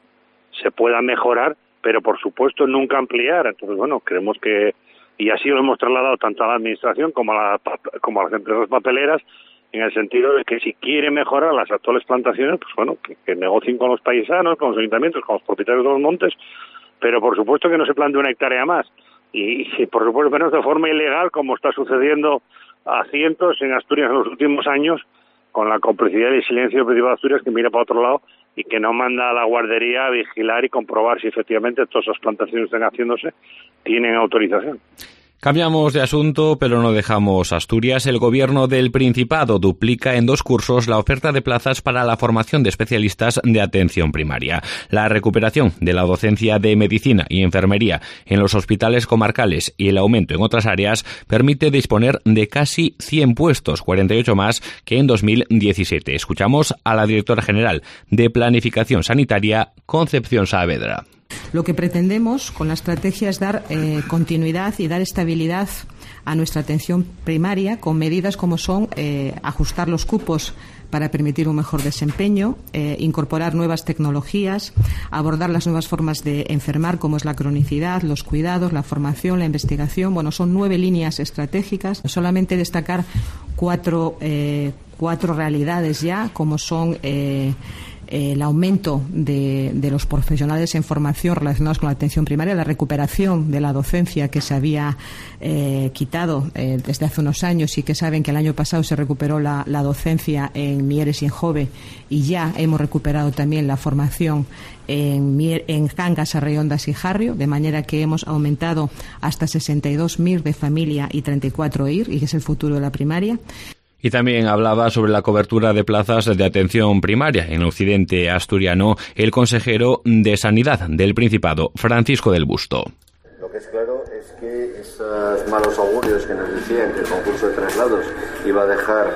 se pueda mejorar, pero por supuesto nunca ampliar. Entonces, bueno, creemos que, y así lo hemos trasladado tanto a la administración como a las empresas papeleras, en el sentido de que si quiere mejorar las actuales plantaciones, pues bueno, que negocien con los paisanos, con los ayuntamientos, con los propietarios de los montes, pero por supuesto que no se plante 1 hectárea más. Y por supuesto menos de forma ilegal, como está sucediendo a cientos en Asturias en los últimos años, con la complicidad y el silencio del Principado de Asturias, que mira para otro lado y que no manda a la guardería a vigilar y comprobar si efectivamente todas esas plantaciones que están haciéndose tienen autorización. Cambiamos de asunto, pero no dejamos Asturias. El Gobierno del Principado duplica en 2 cursos la oferta de plazas para la formación de especialistas de atención primaria. La recuperación de la docencia de medicina y enfermería en los hospitales comarcales y el aumento en otras áreas permite disponer de casi 100 puestos, 48 más que en 2017. Escuchamos a la directora general de Planificación Sanitaria, Concepción Saavedra. Lo que pretendemos con la estrategia es dar continuidad y dar estabilidad a nuestra atención primaria con medidas como son ajustar los cupos para permitir un mejor desempeño, incorporar nuevas tecnologías, abordar las nuevas formas de enfermar como es la cronicidad, los cuidados, la formación, la investigación. Bueno, son 9 líneas estratégicas. Solamente destacar cuatro realidades ya, como son el aumento de los profesionales en formación relacionados con la atención primaria, la recuperación de la docencia que se había quitado desde hace unos años, y que saben que el año pasado se recuperó la docencia en Mieres y en Jove, y ya hemos recuperado también la formación en Cangas, Arreondas y Jarrio, de manera que hemos aumentado hasta 62 MIR de familia y 34 IR, y que es el futuro de la primaria. Y también hablaba sobre la cobertura de plazas de atención primaria en Occidente asturiano el consejero de Sanidad del Principado, Francisco del Busto. Lo que es claro es que esos malos augurios que nos decían que el concurso de traslados iba a dejar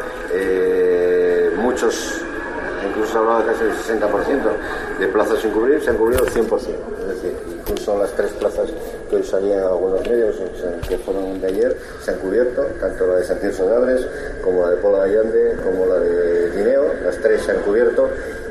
muchos, incluso se hablaba de casi el 60% de plazas sin cubrir, se han cubierto el 100%. Es decir, incluso las 3 plazas que hoy salían algunos medios, que fueron de ayer, se han cubierto, tanto la de Santiago Sodabres como la de Pola de Allande, como la de Dineo, las 3 se han cubierto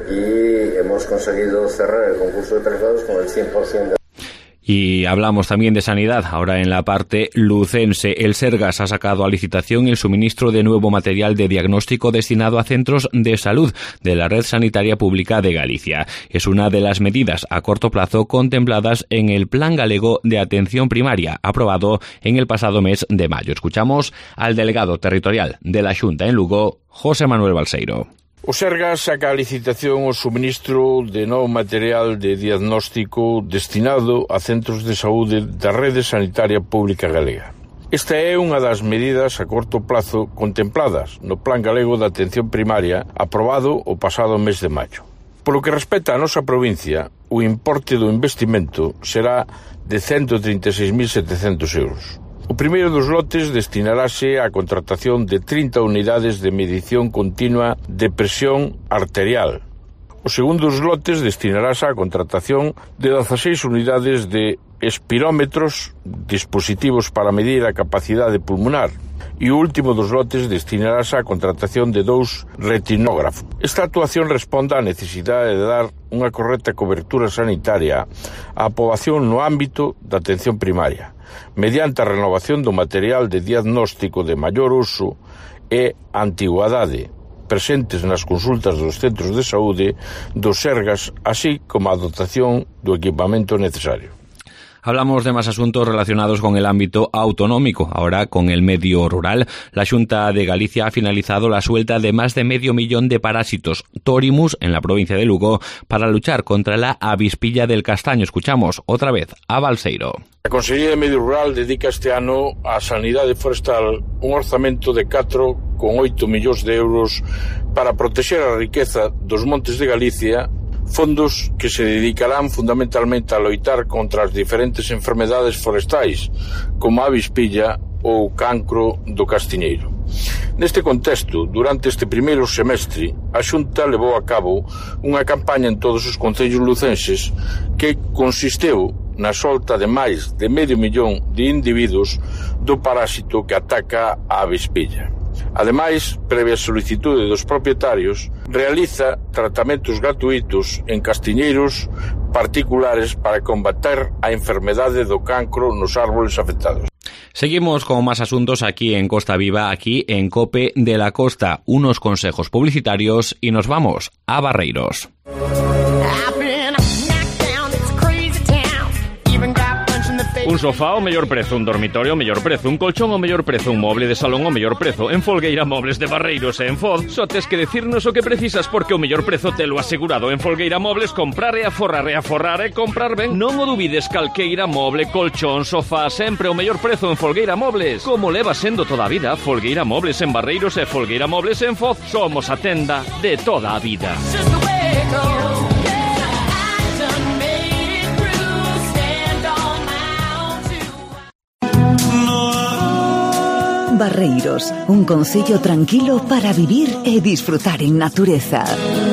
y hemos conseguido cerrar el concurso de traslados con el 100% de... Y hablamos también de sanidad. Ahora en la parte lucense, el Sergas ha sacado a licitación el suministro de nuevo material de diagnóstico destinado a centros de salud de la Red Sanitaria Pública de Galicia. Es una de las medidas a corto plazo contempladas en el Plan Galego de Atención Primaria, aprobado en el pasado mes de mayo. Escuchamos al delegado territorial de la Xunta en Lugo, José Manuel Balseiro. O Sergas saca a licitación o suministro de novo material de diagnóstico destinado a centros de saúde da Rede Sanitaria Pública Galega. Esta é unha das medidas a corto plazo contempladas no Plan Galego de Atención Primaria aprobado o pasado mes de maio. Polo que respecta a nosa provincia, o importe do investimento será de 136.700 euros. O primeiro dos lotes destinarase á contratación de 30 unidades de medición continua de presión arterial. O segundo dos lotes destinarase á contratación de 16 unidades de espirómetros, dispositivos para medir a capacidade pulmonar. E o último dos lotes destinarase á contratación de 2 retinógrafos. Esta actuación responde á necesidade de dar unha correcta cobertura sanitaria á poboación no ámbito da atención primaria, mediante a renovación do material de diagnóstico de maior uso e antigüedade presentes nas consultas dos centros de saúde dos Sergas, así como a dotación do equipamento necesario. Hablamos de más asuntos relacionados con el ámbito autonómico. Ahora, con el medio rural, la Xunta de Galicia ha finalizado la suelta de más de 500.000 de parásitos Torimus en la provincia de Lugo para luchar contra la avispilla del castaño. Escuchamos otra vez a Balseiro. A Consellería de Medio Rural dedica este ano á sanidade forestal un orzamento de 4,8 millóns de euros para protexer a riqueza dos montes de Galicia, fondos que se dedicarán fundamentalmente a loitar contra as diferentes enfermedades forestais, como a avispilla ou o cancro do castiñeiro. Neste contexto, durante este primeiro semestre, a Xunta levou a cabo unha campaña en todos os concellos lucenses que consisteu na solta de máis de 500.000 de individuos do parásito que ataca a avispilla. Ademais, previa solicitude dos propietarios, realiza tratamentos gratuitos en castiñeiros particulares para combater a enfermedade do cancro nos árboles afectados. Seguimos con más asuntos aquí en Costa Viva, aquí en COPE de la Costa. Unos consejos publicitarios y nos vamos a Barreiros. Un sofá ao mellor prezo, un dormitorio ao mellor prezo, un colchón ao mellor prezo, un moble de salón ao mellor prezo. En Folgueira Mobles de Barreiros e en FOD só tes que decirnos o que precisas porque o mellor prezo telo asegurado. En Folgueira Mobles comprar e aforrar e comprar ben. Non o dubides, calqueira moble, colchón, sofá, sempre o mellor prezo en Folgueira Mobles. Como leva sendo toda a vida, Folgueira Mobles en Barreiros e Folgueira Mobles en FOD. Somos a tenda de toda a vida. Barreiros, un concello tranquilo para vivir e disfrutar en natureza.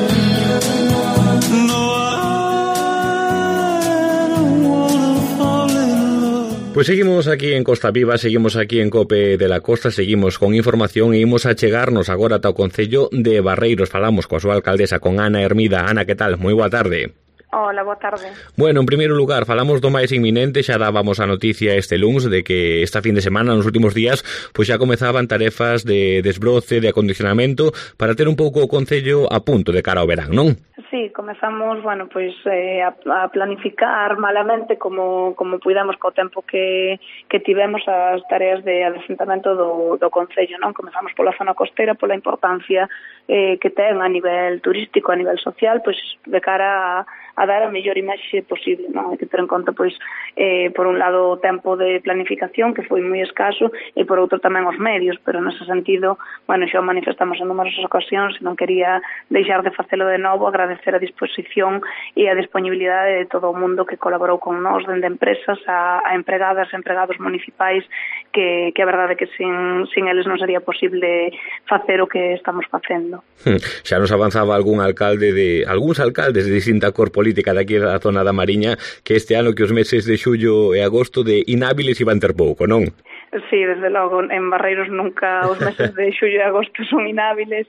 Pues seguimos aquí en Costa Viva, seguimos aquí en COPE de la Costa, seguimos con información e imos a chegarnos agora ata o concello de Barreiros. Falamos coa súa alcaldesa, con Ana Hermida. Ana, que tal? Moi boa tarde. Hola, boa tarde. Bueno, en primeiro lugar, falamos do máis inminente, xa dábamos a noticia este luns de que esta fin de semana, nos últimos días, pois xa comezaban tarefas de desbroce, de acondicionamento, para ter un pouco o concello a punto de cara ao verán, non? Sí, comezamos, bueno, pois a planificar malamente como puidamos co tempo que tivemos as tareas de adecentamento do concello, non? Comezamos pola zona costera, pola importancia que ten a nivel turístico, a nivel social, pois de cara a dar a mellor imaxe posible, non? Hai que ter en conta, pois, por un lado o tempo de planificación, que foi moi escaso, e por outro tamén os medios, pero nese sentido, bueno, xa o manifestamos en numerosas ocasións, e non quería deixar de facelo de novo, agradecer a disposición e a disponibilidade de todo o mundo que colaborou con nós, dende empresas a empregadas e empregados municipais, que a verdade é que sin eles non sería posible facer o que estamos facendo. Xa nos avanzaba algúns alcaldes de distinta cor política daqui da zona da Mariña que este ano que os meses de xullo e agosto de inhábiles iban ter pouco, non? Sí, desde logo, en Barreiros nunca os meses de xullo e agosto son inhábiles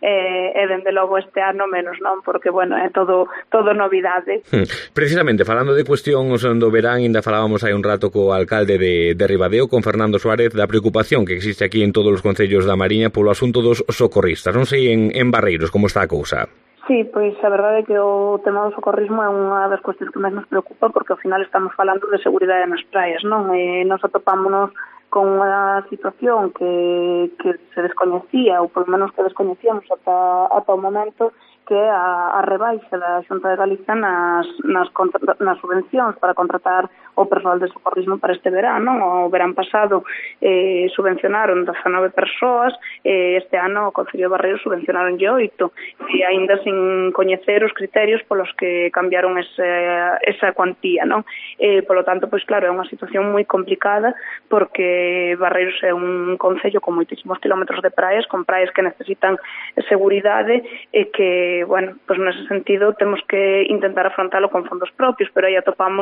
e dende logo este ano menos, non? Porque, bueno, é todo novidade. Precisamente, falando de cuestións do verán, ainda falábamos hai un rato co alcalde de Ribadeo, con Fernando Suárez, da preocupación que existe aquí en todos os concellos da Mariña polo asunto dos socorristas. Non sei en Barreiros como está a cousa. Sí, pois a verdade é que o tema do socorrismo é unha das cuestións que máis nos preocupa porque ao final estamos falando de seguridade nas praias, non? E nos atopámonos con unha situación que se descoñecía, ou polo menos que descoñecíamos ata o momento, que é a rebaixa da Xunta de Galicia nas subvencións para contratar o persoal de socorrismo para este verán, non? O verán pasado subvencionaron 19 persoas, este ano o Concello de Barreiros subvencionaron 8, e aínda sin coñecer os criterios polos que cambiaron esa cuantía, non? Polo tanto, pois claro, é unha situación moi complicada porque Barreiros é un concello con moitísimos kilómetros de praias, con praias que necesitan seguridade e que, bueno, pues nese sentido temos que intentar afrontalo con fondos propios, pero aí atopamos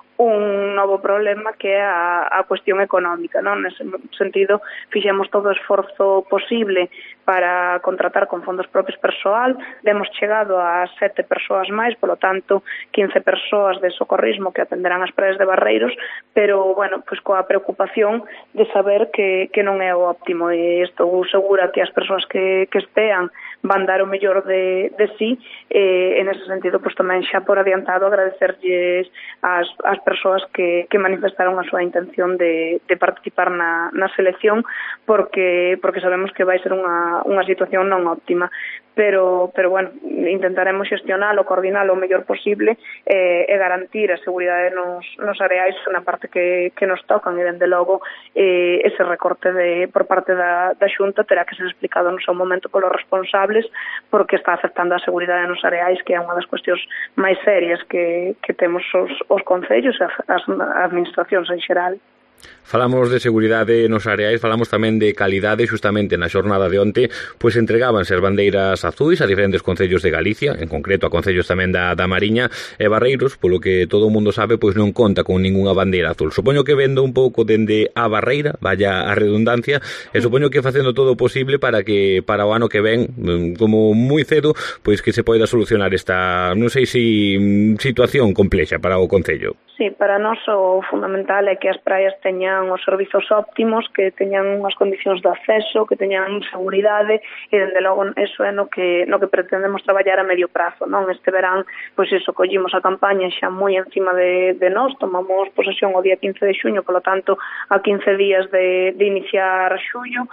un novo problema que é a cuestión económica, non? Nese sentido, fixemos todo o esforzo posible para contratar con fondos propios persoal, demos chegado a 7 persoas máis, polo tanto, 15 persoas de socorrismo que atenderán as praias de Barreiros, pero, bueno, pues coa preocupación de saber que non é o óptimo, e estou segura que as persoas que estean van dar o mellor de sí, e nese sentido, pues tamén xa por adiantado agradecerlles ás persoas que manifestaron a súa intención de participar na selección, porque sabemos que vai ser unha situación non óptima, pero bueno, intentaremos xestionalo, coordinalo o mellor posible e garantir a seguridade nos areais na parte que nos tocan, e dende logo ese recorte por parte da Xunta terá que ser explicado no seu momento polos responsables, porque está afectando a seguridade nos areais, que é unha das cuestións máis serias que temos os concellos e as administracións en xeral. Falamos de seguridade nos areais, falamos tamén de calidade. Xustamente na xornada de onte pois entregábanse as bandeiras azuis a diferentes concellos de Galicia, en concreto a concellos tamén da Mariña, e Barreiros, polo que todo o mundo sabe, pois non conta con ningunha bandeira azul. Supoño que vendo un pouco dende a barreira, vaya a redundancia, e supoño que facendo todo o posible para que para o ano que ven, como moi cedo, pois que se poida solucionar esta, non sei se situación complexa para o concello. Sí, para nós o fundamental é que as praias teñan os servizos óptimos, que teñan unhas condicións de acceso, que teñan seguridade, e dende logo eso é no que pretendemos traballar a medio prazo, non? Este verán, pois iso, collimos a campaña xa moi encima de nós, tomamos posesión o día 15 de xuño, polo tanto, a 15 días de iniciar xullo,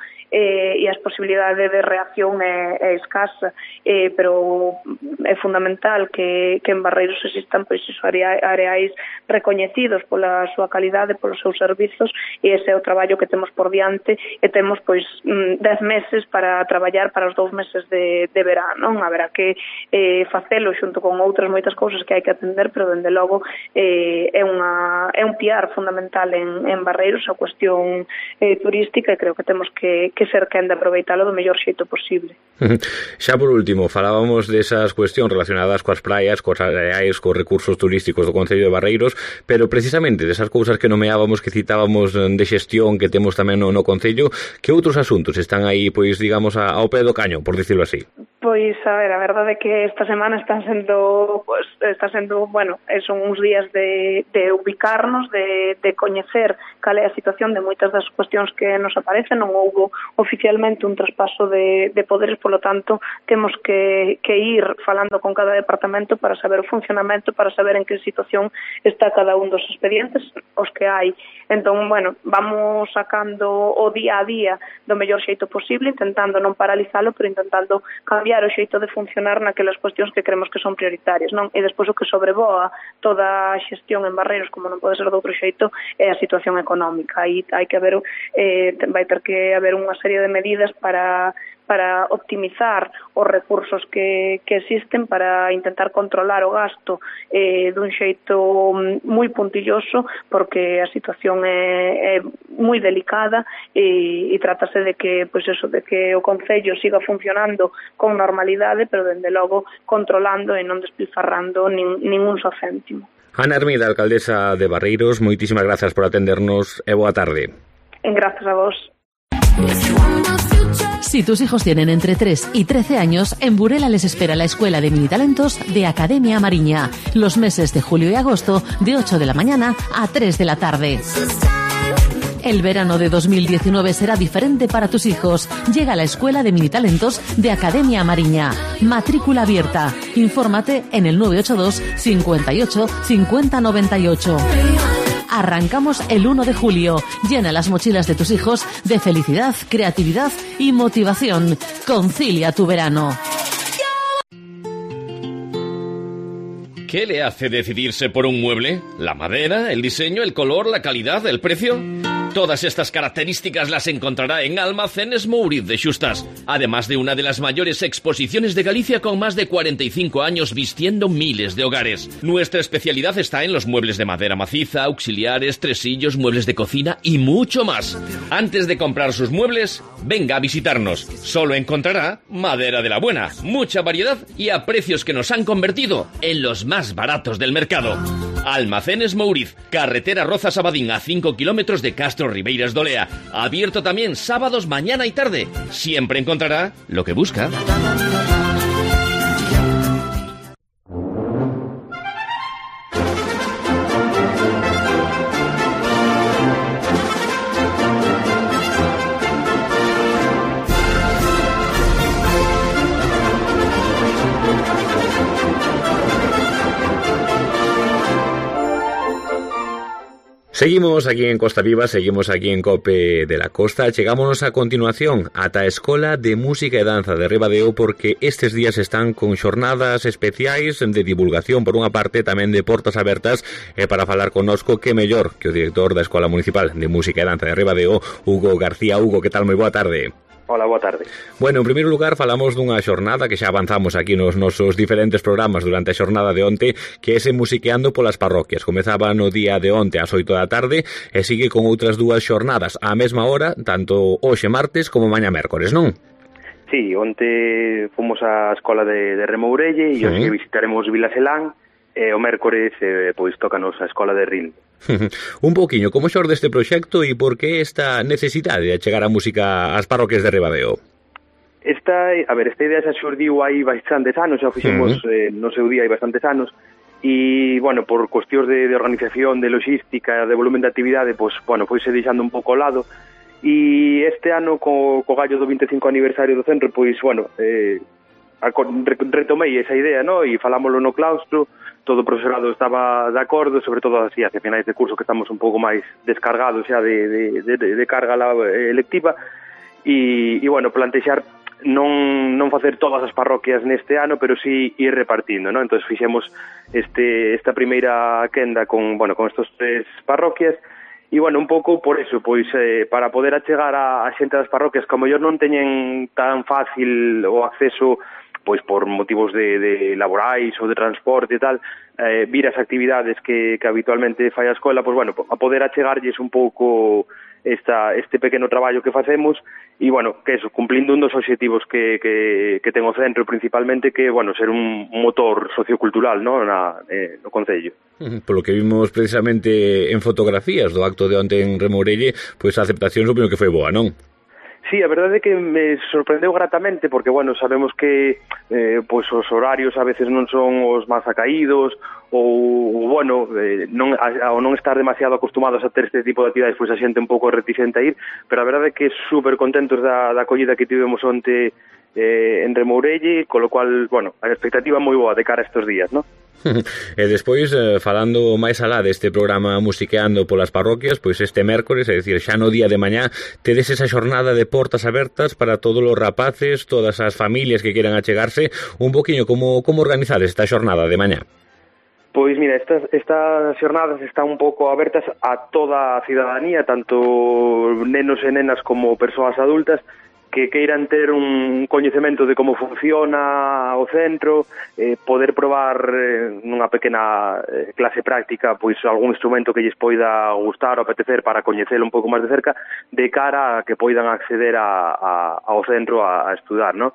e as posibilidades de reacción é escasa, pero é fundamental que en Barreiros existan pois areais recoñecidos pola súa calidade, polos seus servizos, e ese é o traballo que temos por diante, e temos pois 10 meses para traballar para os 2 meses de verán, non? Haberá que facelo xunto con outras moitas cousas que hai que atender, pero dende logo é un piar fundamental en Barreiros a cuestión turística, e creo que temos que ser quen de aproveitalo do mellor xeito posible. Xa por último, falábamos desas cuestións relacionadas coas praias, coas areais, cos recursos turísticos do Concello de Barreiros, pero precisamente desas cousas que nomeábamos, que citábamos de xestión que temos tamén no Concello, que outros asuntos están aí, pois, digamos, ao pé do caño, por dicirlo así? Pois, a ver, a verdade é que esta semana está sendo, bueno, son uns días de ubicarnos, de coñecer cal é a situación de moitas das cuestións que nos aparecen. Non houbo oficialmente un traspaso de poderes, polo tanto, temos que ir falando con cada departamento para saber o funcionamento, para saber en que situación está cada un dos expedientes, os que hai. Entón, bueno, vamos sacando o día a día do mellor xeito posible, intentando non paralizalo, pero intentando cambiar o xeito de funcionar naquelas cuestións que creemos que son prioritarias, non? E despois o que sobrevoa toda a xestión en Barreiros, como non pode ser de outro xeito, é a situación económica. Aí hai que haber, vai ter que haber unha serie de medidas para optimizar os recursos que existen, para intentar controlar o gasto dun xeito moi puntilloso, porque a situación é moi delicada e trátase de que, pois eso, de que o Concello siga funcionando con normalidade, pero dende logo controlando e non despilfarrando ningún só céntimo. Ana Hermida, alcaldesa de Barreiros, moitísimas grazas por atendernos e boa tarde. Gracias a vos. Si tus hijos tienen entre 3 y 13 años, en Burela les espera la Escuela de Minitalentos de Academia Mariña, los meses de julio y agosto, de 8 de la mañana a 3 de la tarde. El verano de 2019 será diferente para tus hijos. Llega a la Escuela de Minitalentos de Academia Mariña. Matrícula abierta. Infórmate en el 982 58 50 98. Arrancamos el 1 de julio. Llena las mochilas de tus hijos de felicidad, creatividad y motivación. Concilia tu verano. ¿Qué le hace decidirse por un mueble? ¿La madera, el diseño, el color, la calidad, el precio? Todas estas características las encontrará en Almacenes Mouriz de Xustas, además de una de las mayores exposiciones de Galicia con más de 45 años vistiendo miles de hogares. Nuestra especialidad está en los muebles de madera maciza, auxiliares, tresillos, muebles de cocina y mucho más. Antes de comprar sus muebles, venga a visitarnos. Solo encontrará madera de la buena, mucha variedad y a precios que nos han convertido en los más baratos del mercado. Almacenes Mouriz, carretera Rozas-Abadín, a 5 kilómetros de Castro Ribeiras de Olea. Abierto también sábados mañana y tarde. Siempre encontrará lo que busca. Seguimos aquí en Costa Viva, seguimos aquí en COPE de la Costa. Chegámonos a continuación ata a Escola de Música e Danza de Ribadeo, porque estes días están con xornadas especiais de divulgación por unha parte, tamén de portas abertas, e para falar connosco que mellor que o director da Escola Municipal de Música e Danza de Ribadeo, Hugo García. Hugo, que tal? Moi boa tarde. Hola, boa tarde. Bueno, en primeiro lugar, falamos dunha xornada que xa avanzamos aquí nos nosos diferentes programas durante a xornada de onte, que é ese Musiqueando polas parroquias. Comezaba no día de onte ás 8 da tarde e sigue con outras dúas xornadas á mesma hora, tanto hoxe martes como maña mércores, non? Sí, onte fomos á escola de Remourelle e hoxe visitaremos Vilaselán, e o mércores pois tócanos a escola de Ril. Un poquinho, como xorde este proxecto e por que esta necesidade de chegar a música ás parroquias de Ribadeo? Esta idea xa xurdiu hai bastantes anos, xa fixemos no seu día hai bastantes anos, e, bueno, por cuestións de organización, de logística, de volumen de actividade, pois, bueno, foise deixando un pouco ao lado, e este ano, co gallo do 25 aniversario do centro, pois, bueno, retomei esa idea, no? E falámoslo no claustro, todo o profesorado estaba de acordo, sobre todo así, hacia finais de curso, que estamos un pouco máis descargados xa de carga electiva, e, bueno, plantexar non facer todas as parroquias neste ano, pero sí ir repartindo, ¿no? Entonces fixemos esta primeira quenda con estos 3 parroquias, e, bueno, un pouco por eso, pois, para poder achegar a xente das parroquias, como mellor non teñen tan fácil o acceso, pois por motivos de laborais ou de transporte e tal, vir as actividades que habitualmente fai a escola, pois, bueno, a poder achegarlles un pouco este pequeno traballo que facemos, e, bueno, que eso, cumplindo un dos obxectivos que ten o centro principalmente, que, bueno, ser un motor sociocultural, no Concello. Polo que vimos precisamente en fotografías do acto de onte en Remourelle, pois a aceptación supoño que foi boa, non? Sí, a verdade é que me sorprendeu gratamente, porque, bueno, sabemos que pois os horarios a veces non son os máis acaídos, ou bueno, ao non estar demasiado acostumados a ter este tipo de actividades, pois a xente un pouco reticente a ir, pero a verdade é que super contentos da acollida que tivemos onte en Remourelle, con lo cual, bueno, a expectativa moi boa de cara a estes días, non? E despois, falando máis alá deste programa Musiqueando polas parroquias, pois este mércores, é dicir, xa no día de mañá, tedes esa xornada de portas abertas para todos os rapaces, todas as familias que quieran achegarse. Un poquinho, como organizades esta xornada de mañá? Pois mira, estas xornadas están un pouco abertas a toda a cidadanía, tanto nenos e nenas como persoas adultas, que queiran ter un coñecemento de como funciona o centro, poder probar nunha pequena clase práctica pois algún instrumento que lles poida gustar ou apetecer para coñecelo un pouco máis de cerca, de cara a que poidan acceder ao centro a estudar, ¿no?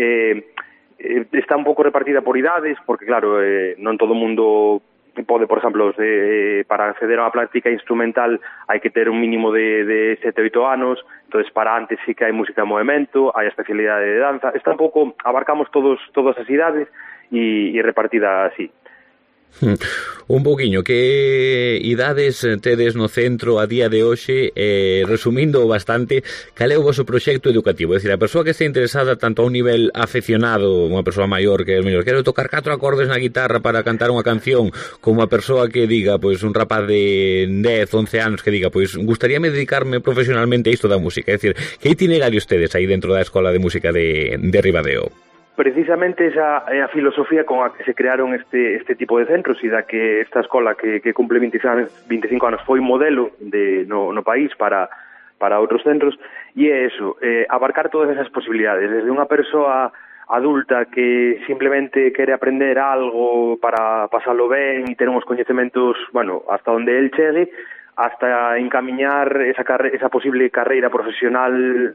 Está un pouco repartida por idades, porque claro, non todo o mundo pode, por exemplo, para acceder a unha práctica instrumental hai que ter un mínimo de 7-8 anos, entonces para antes sí que hai música en movimento, hai a especialidade de danza, está un pouco, abarcamos todas as idades e repartida así. Un poquinho, que idades tedes no centro a día de hoxe, resumindo bastante, cal é o vosso proxecto educativo? É dicir, a persoa que está interesada tanto a un nivel afeccionado, unha persoa maior que é mellor, quero tocar 4 acordes na guitarra para cantar unha canción, como a persoa que diga, pois un rapaz de 10, 11 anos que diga, pois gustaríame dedicarme profesionalmente a isto da música, é dicir, que itinerarios tedes aí dentro da Escola de Música de Ribadeo? Precisamente esa é a filosofía con a que se crearon este tipo de centros, e da que esta escola que cumple 25 anos foi modelo no país para outros centros, e é eso, abarcar todas esas posibilidades, desde unha persoa adulta que simplemente quere aprender algo para pasalo ben e ter uns coñecementos, bueno, hasta onde el chegue, hasta encamiñar esa posible carreira profesional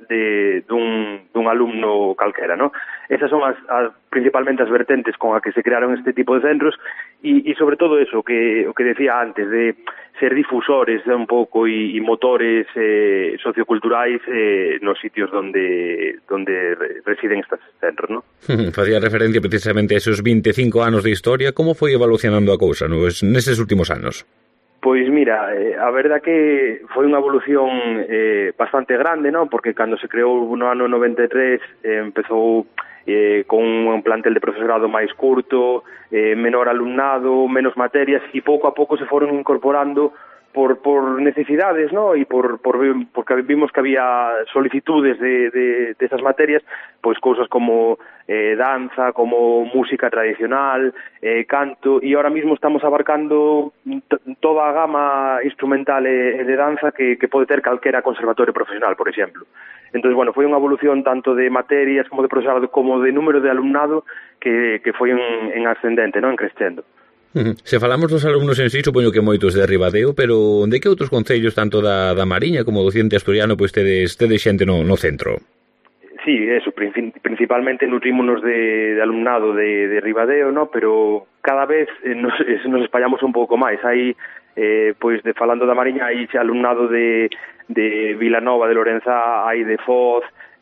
dun alumno calquera, ¿no? Esas son principalmente as vertentes con a que se crearon este tipo de centros, e sobre todo eso, o que decía antes, de ser difusores un pouco e motores socioculturais nos sitios donde residen estos centros, ¿no? Facía referencia precisamente a esos 25 anos de historia. Como foi evolucionando a cousa neses últimos anos? Pois mira, a verdad que foi unha evolución bastante grande, ¿no? Porque cando se creou no ano 93 empezou con un plantel de profesorado máis curto, menor alumnado, menos materias, e pouco a pouco se foron incorporando por necesidades, ¿no? E porque vimos que había solicitudes de esas materias, pois cousas como danza, como música tradicional, canto, e ahora mismo estamos abarcando toda a gama instrumental e de danza que pode ter calquera conservatorio profesional, por exemplo. Entón, bueno, foi unha evolución tanto de materias como de profesorado como de número de alumnado que foi en ascendente, ¿no? En crescendo. Se falamos dos alumnos en sí, supoño que moitos de Ribadeo, pero de que outros concellos, tanto da Mariña como do Occidente Asturiano, pois tedes xente no centro? Sí, eso, principalmente nutrímonos de alumnado de Ribadeo, ¿no? Pero cada vez nos espallamos un pouco máis. Hai, pois, falando da Mariña, hai alumnado de Vilanova, de Lorenzá, hai de Foz,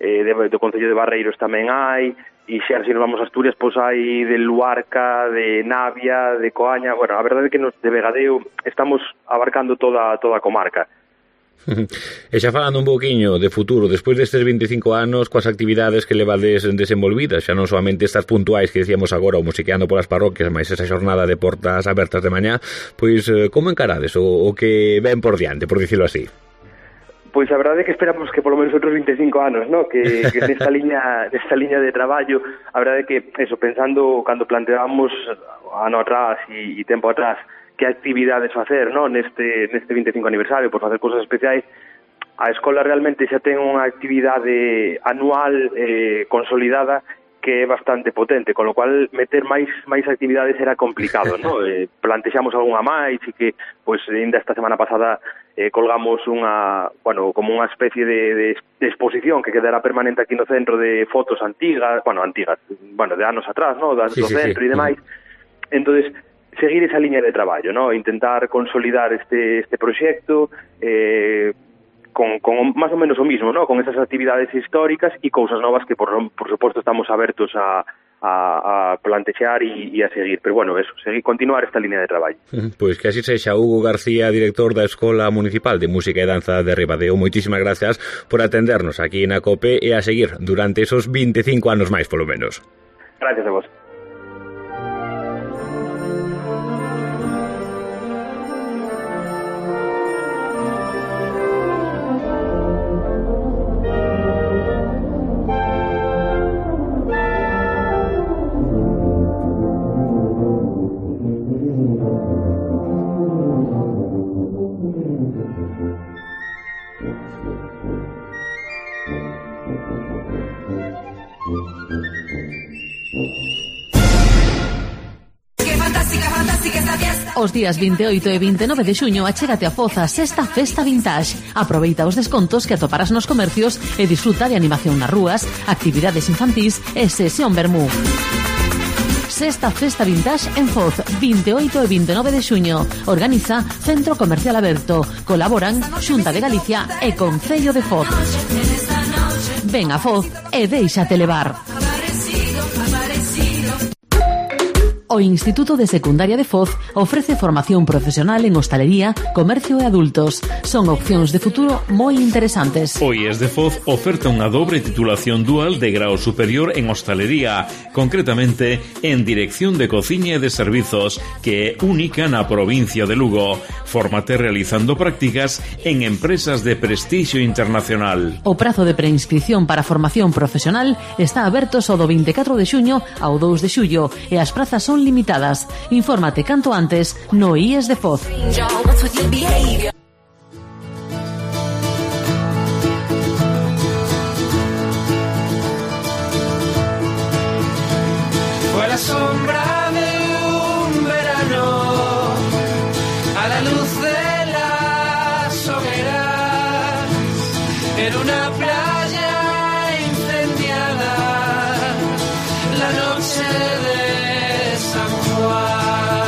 do Concello de Barreiros tamén hai, e xa se nos vamos a Asturias, pois hai de Luarca, de Navia, de Coaña. Bueno, a verdade é que nos de Vegadeo estamos abarcando toda a comarca. E xa falando un pouquiño de futuro, despois destes 25 anos, coas actividades que levades desenvolvidas, xa non solamente estas puntuais que decíamos agora, o musiqueando polas parroquias, máis esa xornada de portas abertas de mañá, pois como encarades o que ven por diante, por dicilo así? Pois a verdade é que esperamos que polo menos outros 25 anos, ¿no? que nesta liña de traballo, a verdade é que, eso, pensando, cando planteábamos ano atrás e tempo atrás, que actividades facer, ¿no? neste 25 aniversario, por facer cousas especiais, a escola realmente xa ten unha actividade anual consolidada que é bastante potente, con lo cual meter máis actividades era complicado, ¿no? Plantexamos algunha máis e que, pois, ainda esta semana pasada colgamos como unha especie de exposición que quedará permanente aquí no centro de fotos antigas, de anos atrás, ¿no? Do centro e demais. Entonces, seguir esa liña de traballo, ¿no? Intentar consolidar este proxecto con máis ou menos o mismo, ¿no? Con esas actividades históricas e cousas novas que por suposto estamos abertos a plantexar e a seguir, pero bueno, eso, continuar esta línea de traballo. Pois que así sexa. Hugo García, director da Escola Municipal de Música e Danza de Ribadeo, moitísimas gracias por atendernos aquí na COPE e a seguir durante esos 25 anos máis, polo menos. Gracias a vos. Os días 28 e 29 de xuño achégate a Foz a sexta Festa Vintage. Aproveita os descontos que atoparás nos comercios e disfruta de animación nas rúas, actividades infantís e sesión vermú. Sexta Festa Vintage en Foz, 28 e 29 de xuño. Organiza Centro Comercial Aberto. Colaboran Xunta de Galicia e Concello de Foz. Ven a Foz e déixate levar. O Instituto de Secundaria de Foz ofrece formación profesional en hostalería, comercio e adultos. Son opcións de futuro moi interesantes. O IES de Foz oferta unha dobre titulación dual de grao superior en hostalería, concretamente en Dirección de Cociña e de Servizos, que é única na provincia de Lugo. Fórmate realizando prácticas en empresas de prestixio internacional. O prazo de preinscripción para formación profesional está aberto só do 24 de xuño ao 2 de xullo e as prazas son limitadas. Infórmate canto antes no IES de Foz. Fue la sombra de un verano a la luz de las hogueras en una playa incendiada la noche de San Juan.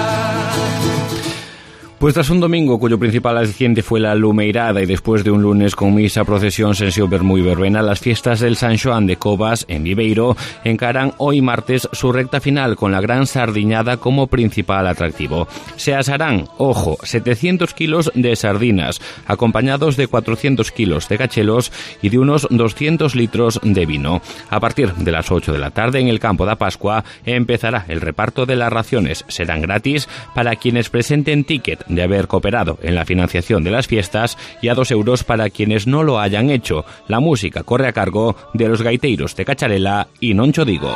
Pues tras un domingo cuyo principal aliciente fue la lumeirada y después de un lunes con misa, procesión, sesión vermú y verbena, las fiestas del San Xoán de Covas, en Viveiro, encaran hoy martes su recta final con la gran sardiñada como principal atractivo. Se asarán, ojo, 700 kilos de sardinas, acompañados de 400 kilos de cachelos y de unos 200 litros de vino. A partir de las 8 de la tarde en el campo da Pascua empezará el reparto de las raciones. Serán gratis para quienes presenten ticket de haber cooperado en la financiación de las fiestas y a 2 euros para quienes no lo hayan hecho. La música corre a cargo de los gaiteiros de Cacharela y Non Cho Digo.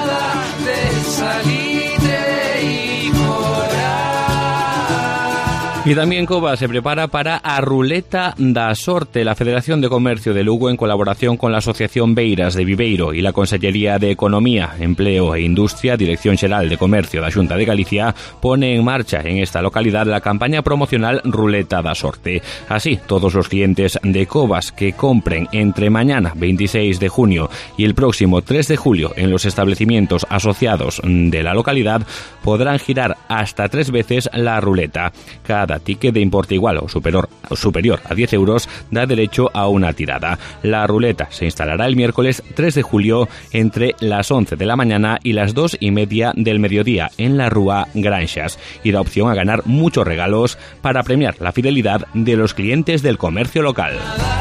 Y también Cova se prepara para a Ruleta da Sorte. La Federación de Comercio de Lugo, en colaboración con la Asociación Beiras de Viveiro y la Consellería de Economía, Empleo e Industria, Dirección Xeral de Comercio da Xunta de Galicia, pone en marcha en esta localidad la campaña promocional Ruleta da Sorte. Así, todos los clientes de Covas que compren entre mañana 26 de junio y el próximo 3 de julio en los establecimientos asociados de la localidad podrán girar hasta 3 veces la ruleta. Cada cada ticket de importe igual o superior a 10 euros da derecho a una tirada. La ruleta se instalará el miércoles 3 de julio entre las 11 de la mañana y las 2:30 del mediodía en la Rúa Granxas y da opción a ganar muchos regalos para premiar la fidelidad de los clientes del comercio local.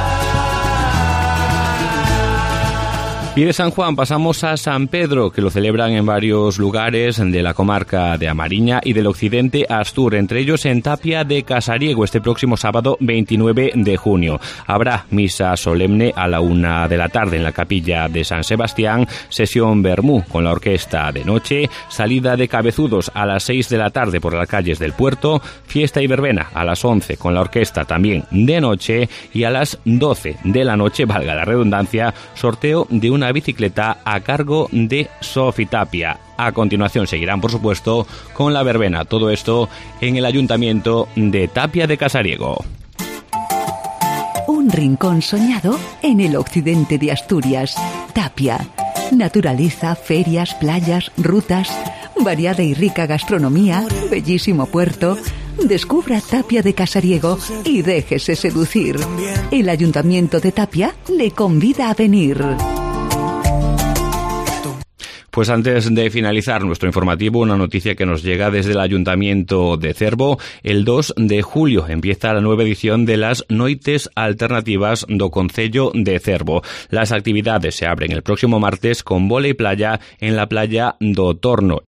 Y de San Juan pasamos a San Pedro, que lo celebran en varios lugares de la comarca de A Mariña y del occidente Astur, entre ellos en Tapia de Casariego, este próximo sábado 29 de junio. Habrá misa solemne a la 1 de la tarde en la capilla de San Sebastián, sesión vermú con la orquesta de noche, salida de cabezudos a las 6 de la tarde por las calles del puerto, fiesta y verbena a las 11 con la orquesta también de noche y a las 12 de la noche, valga la redundancia, sorteo de una bicicleta a cargo de Sofi Tapia. A continuación seguirán, por supuesto, con la verbena. Todo esto en el Ayuntamiento de Tapia de Casariego. Un rincón soñado en el occidente de Asturias. Tapia. Naturaleza, ferias, playas, rutas, variada y rica gastronomía, bellísimo puerto. Descubra Tapia de Casariego y déjese seducir. El Ayuntamiento de Tapia le convida a venir. Pues antes de finalizar nuestro informativo, una noticia que nos llega desde el Ayuntamiento de Cervo. El 2 de julio empieza la nueva edición de las Noites Alternativas do Concello de Cervo. Las actividades se abren el próximo martes con vóley playa en la playa do Torno